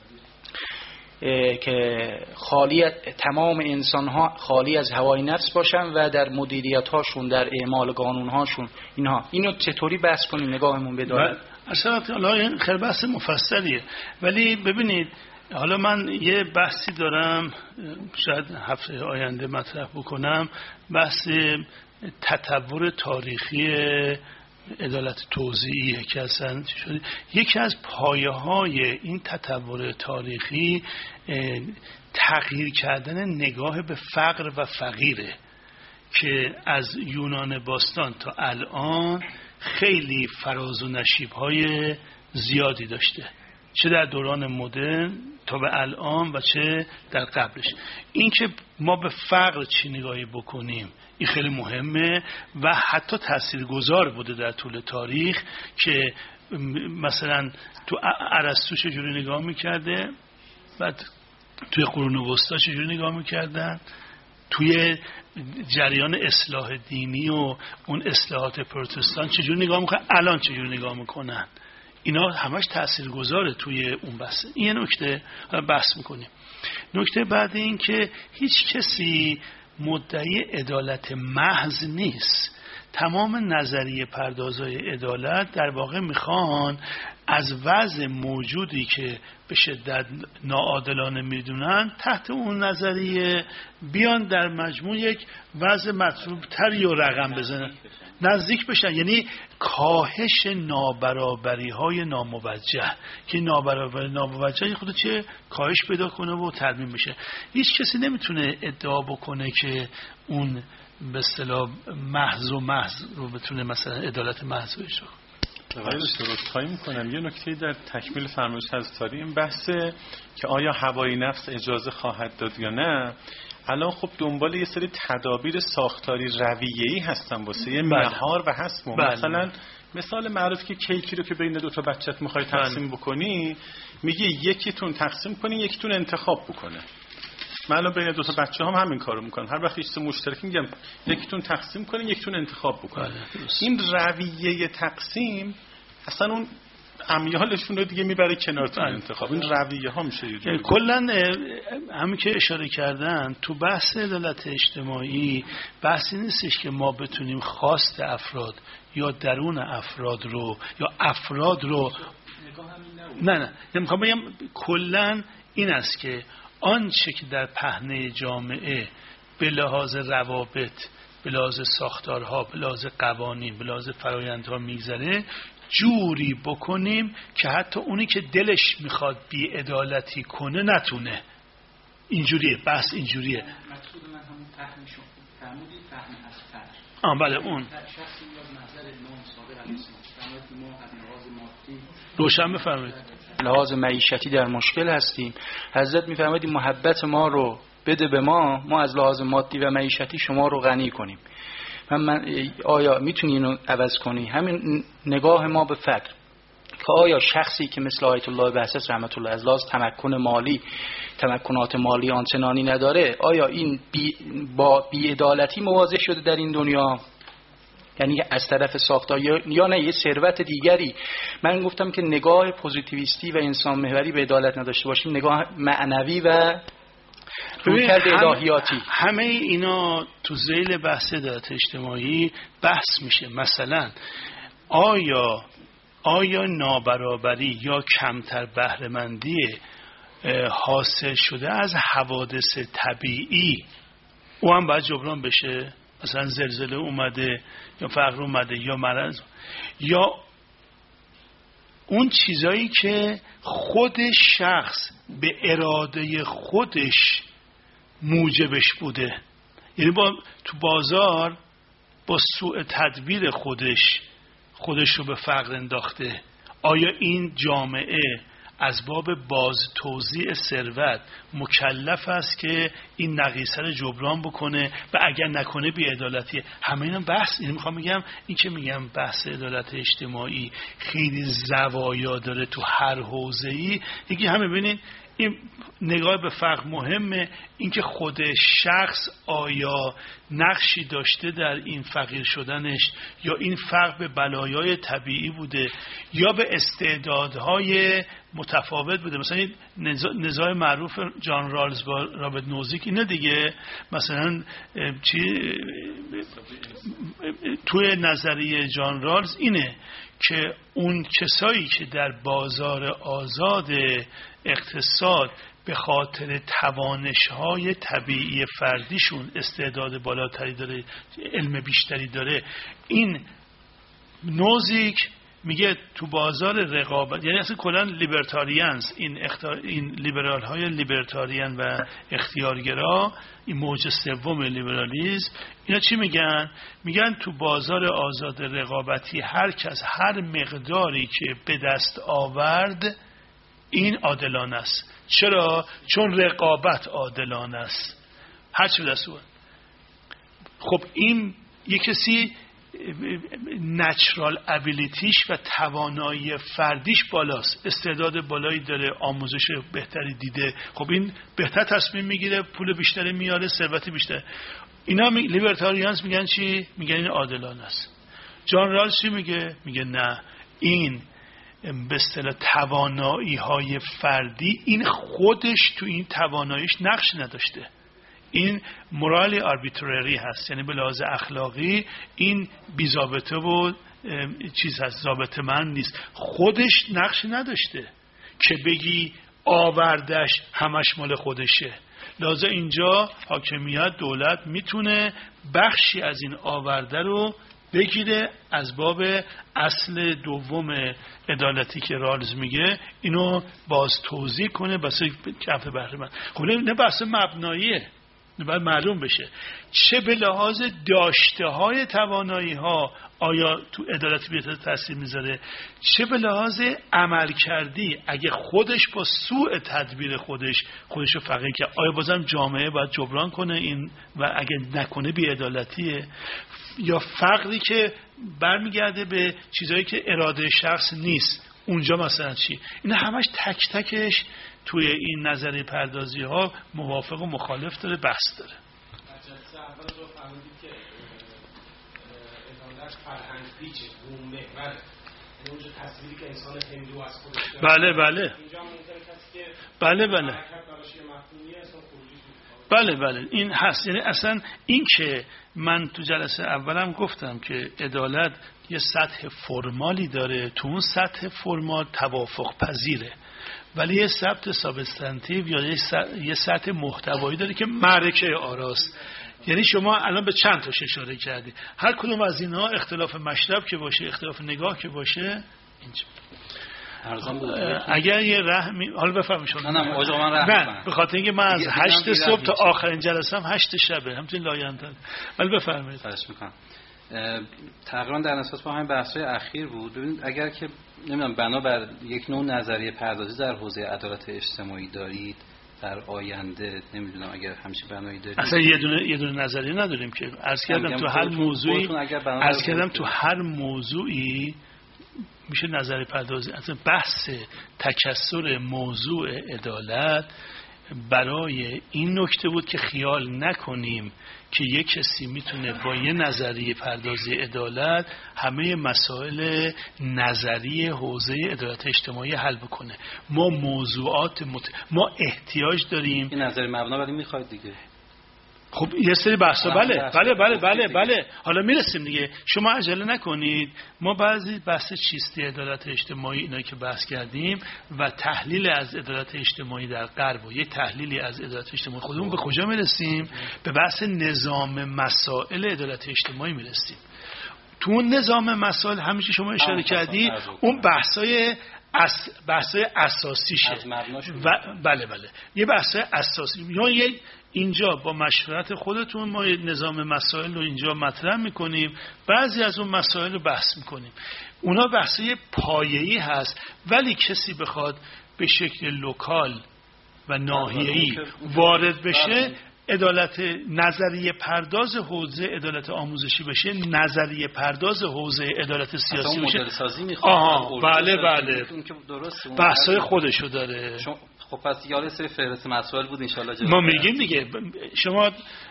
که خالی تمام انسان‌ها خالی از هوای نفس باشن و در مدیریت‌هاشون در اعمال قانون‌هاشون اینها. اینو چطوری بحث کنیم نگاهمون بداره؟ اصلا حالا خیلی بحث مفصلیه، ولی ببینید حالا من یه بحثی دارم شاید هفته آینده مطرح بکنم، بحث تطور تاریخی عدالت توزیعیه که اصلا شده. یکی از پایه های این تطور تاریخی تغییر کردن نگاه به فقر و فقیره که از یونان باستان تا الان خیلی فراز و نشیب های زیادی داشته، چه در دوران مدرن تا به الان و چه در قبلش. این که ما به فقر چی نگاهی بکنیم این خیلی مهمه و حتی تاثیرگذار بوده در طول تاریخ که مثلا تو ارسطو چجوری نگاه میکرده، بعد توی قرون وسطا چجوری نگاه میکردن، توی جریان اصلاح دینی و اون اصلاحات پروتستان چجوری نگاه میکنن، الان چجوری نگاه میکنن. اینا همش تاثیرگذاره توی اون بحث. این نکته بحث میکنیم. نکته بعد این که هیچ کسی مدعی عدالت محض نیست. تمام نظریه پردازای عدالت در واقع میخوان از وضع موجودی که به شدت ناعادلانه میدونن تحت اون نظریه بیان در مجموع یک وضع مطلوب تری و رقم بزنن، نزدیک بشن. یعنی کاهش نابرابری های ناموجه که نابرابری ناموجه خود چه کاهش پیدا کنه و ترمیم بشه. هیچ کسی نمیتونه ادعا بکنه که اون به اصطلاح محض و محض رو بتونه مثلا عدالت محض رو اجرا کنه. آقای دکتر عذرخواهی میکنم یه نکته در تکمیل فرمایش حضرت عالی این بحثه که آیا هوای نفس اجازه خواهد داد یا نه. الان خب دنبال یه سری تدابیر ساختاری رویه‌ای هستن واسه یه مهار و حسم. مثلا مثال معروف که کیکی رو که بین دو تا بچت میخوای تقسیم بکنی میگی یکیتون تقسیم کنی یکیتون انتخاب بکنه. من الان بین دو تا بچه هم همین کارو میکنم، هر وقت چیز مشترکی میگم یکیتون تقسیم کنین یکیتون انتخاب بکنین. این رویه تقسیم اصلا اون امیالشون رو دیگه میبره کنار تو انتخاب. این رویه ها میشه کلا همین که اشاره کردن تو بحث عدالت اجتماعی بحثی نیستش که ما بتونیم خواست افراد یا درون افراد رو یا افراد رو نه نه نمیخوام بگم کلا این است که آنچه که در پهنه جامعه به لحاظ روابط، به لحاظ ساختارها، به لحاظ قوانین، به لحاظ فرایندها میگذره جوری بکنیم که حتی اونی که دلش میخواد بی‌عدالتی کنه نتونه. اینجوریه بحث، اینجوریه. مقصود من همون فهم شما فرمودید، فهم از فرد. آه بله اون شخصی یا نظر نام صادر از اسلام ما از لحاظ مادی روشن بفرمایید. لحاظ معیشتی در مشکل هستیم. حضرت میفرمایید محبت ما رو بده به ما، ما از لحاظ مادی و معیشتی شما رو غنی کنیم. من, من آیا میتونی اینو عوض کنی؟ همین نگاه ما به فقر که آیا شخصی که مثل آیت الله بهسس رحمت الله از لحاظ تمکن مالی تمکنات مالی آنچنانی نداره، آیا این بی با بی‌عدالتی مواجه شده در این دنیا؟ یعنی از طرف ساختار یا نه یه ثروت دیگری. من گفتم که نگاه پوزیتیویستی و انسان محوری به عدالت نداشته باشیم، نگاه معنوی و رویکرد الهیاتی. همه اینا تو ذیل بحث عدالت اجتماعی بحث میشه. مثلا آیا آیا نابرابری یا کمتر بهره‌مندی حاصل شده از حوادث طبیعی او هم باید جبران بشه؟ مثلا زلزله اومده یا فقر اومده یا مرض، یا اون چیزایی که خود شخص به اراده خودش موجبش بوده، یعنی با تو بازار با سوء تدبیر خودش خودش رو به فقر انداخته. آیا این جامعه از باب باز توزیع ثروت مکلف است که این نقیصه رو جبران بکنه و اگر نکنه بی‌عدالتیه؟ همه اینا بحث. این میخوام بگم این که میگم بحث عدالت اجتماعی خیلی زوایا داره تو هر حوزه‌ای. یکی هم ببینید این نگاه به فقر مهمه، اینکه خود شخص آیا نقشی داشته در این فقیر شدنش یا این فقر به بلایای طبیعی بوده یا به استعدادهای متفاوت بوده. مثلا نزاع معروف جان رالز با رابرت نوزیک اینه دیگه. مثلا چی توی نظریه جان رالز اینه که اون کسایی که در بازار آزاد اقتصاد به خاطر توانش‌های طبیعی فردیشون استعداد بالاتری داره، علم بیشتری داره، این نوزیک میگه تو بازار رقابت، یعنی اصلا کلا لیبرتاریانز، این اختار... این لیبرال های لیبرتاریان و اختیارگرا، این موج سوم لیبرالیسم، اینا چی میگن؟ میگن تو بازار آزاد رقابتی هر کس هر مقداری که به دست آورد این عادلانه است. چرا؟ چون رقابت عادلانه است، هر چی به دست آورد. خب این یک کسی نچرال ابیلیتیش و توانایی فردیش بالاست، استعداد بالایی داره، آموزش بهتری دیده، خب این بهتر تصمیم میگیره، پول بیشتری میاره، ثروت بیشتر. اینا می... لیبرتاریانز میگن چی؟ میگن این عادلانه است. جان رالز چی میگه؟ میگه نه، این به اصطلاح توانایی های فردی، این خودش تو این تواناییش نقش نداشته، این مورالی آربیترری هست، یعنی به لحاظ اخلاقی این بی ضابطه و چیز هست، ضابطه من نیست. خودش نقشی نداشته که بگی آوردش همش مال خودشه. لازم اینجا حاکمیت، دولت میتونه بخشی از این آورده رو بگیره از باب اصل دوم عدالتی که رالز میگه، اینو باز توضیح کنه واسه کف بهره مند. خب نه بحث مبناییه، باید معلوم بشه چه به لحاظ داشته های توانایی ها آیا تو عدالت بیشتر تاثیر میذاره، چه به لحاظ عمل کردی اگه خودش با سوء تدبیر خودش خودشو فقیر که آیا بازم جامعه باید جبران کنه این و اگه نکنه بی عدالتیه، یا فقری که برمیگرده به چیزایی که اراده شخص نیست اونجا مثلا چی. اینا همش تک تکش توی این نظریه پردازی ها موافق و مخالف داره، بحث داره. بله بله بله بله بله بله این هست. یعنی اصلا این که من تو جلسه اولم گفتم که عدالت یه سطح فرمالی داره، تو اون سطح فرمال توافق پذیره، ولی یه سطح سابستانتیو یا یه سطح محتوایی داره که معرکه آراست. یعنی شما الان به چند تاش اشاره کردی، هر کدوم از اینها اختلاف مشرب که باشه، اختلاف نگاه که باشه، اینجا اگر یه رحمی حالا بفهمید شما. نه نه آقا من رحم نه به خاطر اینکه من از هشت صبح تا آخرین جلسه هم هشت شبه همچنین لایحه‌اندر. ولی بفرمایید. خواهش می‌کنم. تقریبا در اساس با همین بحث‌های اخیر بود. ببینید اگر که نمیدونم بنابر یک نوع نظریه پردازی در حوزه عدالت اجتماعی دارید در آینده، نمیدونم اگر همیشه بنایی دارید، اصلا یه دونه یه دونه نظریه نداریم که عرض کردم تو هر موضوعی عرض کردم تو هر موضوعی میشه نظریه پردازی. اصلا بحث تکثر موضوع عدالت برای این نکته بود که خیال نکنیم که یک کسی میتونه با یه نظریه پردازی عدالت همه مسائل نظری حوزه عدالت اجتماعی حل بکنه. ما موضوعات مت... ما احتیاج داریم. این نظریه مبنا ولی میخواید دیگه. خب یه سری بحثا بله بله بله بله بله حالا میرسیم دیگه، شما عجله نکنید. ما بعضی بحث چیستی عدالت اجتماعی اینایی که بحث کردیم و تحلیل از عدالت اجتماعی در غرب و یه تحلیلی از عدالت اجتماعی خودمون به کجا میرسیم؟ به بحث نظام مسائل عدالت اجتماعی میرسیم. تو اون نظام مسائل همیشه شما اشاره کردی اون بحثای اس بحثای اساسیشه و بله بله یه بحثای اساسی یا یه اینجا با مشورت خودتون ما نظام مسائل رو اینجا مطرح میکنیم، بعضی از اون مسائل رو بحث میکنیم. اونا بحثای پایه‌ای هست، ولی کسی بخواد به شکل لوکال و ناحیه‌ای وارد بشه، عدالت نظریه پرداز حوزه عدالت آموزشی بشه، نظریه پرداز حوزه عدالت سیاسی بشه. آها بله بله بحثای خودشو داره. خب پس یاله سری فهرست مسائل بود ان شاءالله ما میگیم دیگه. شما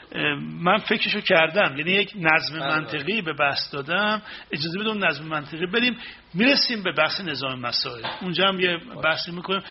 من فکرشو کردم، یعنی یک نظم منطقی به بحث دادم، اجازه بدون نظم منطقی بریم میرسیم به بحث نظام مسائل، اونجا هم یه بحثی میکنیم.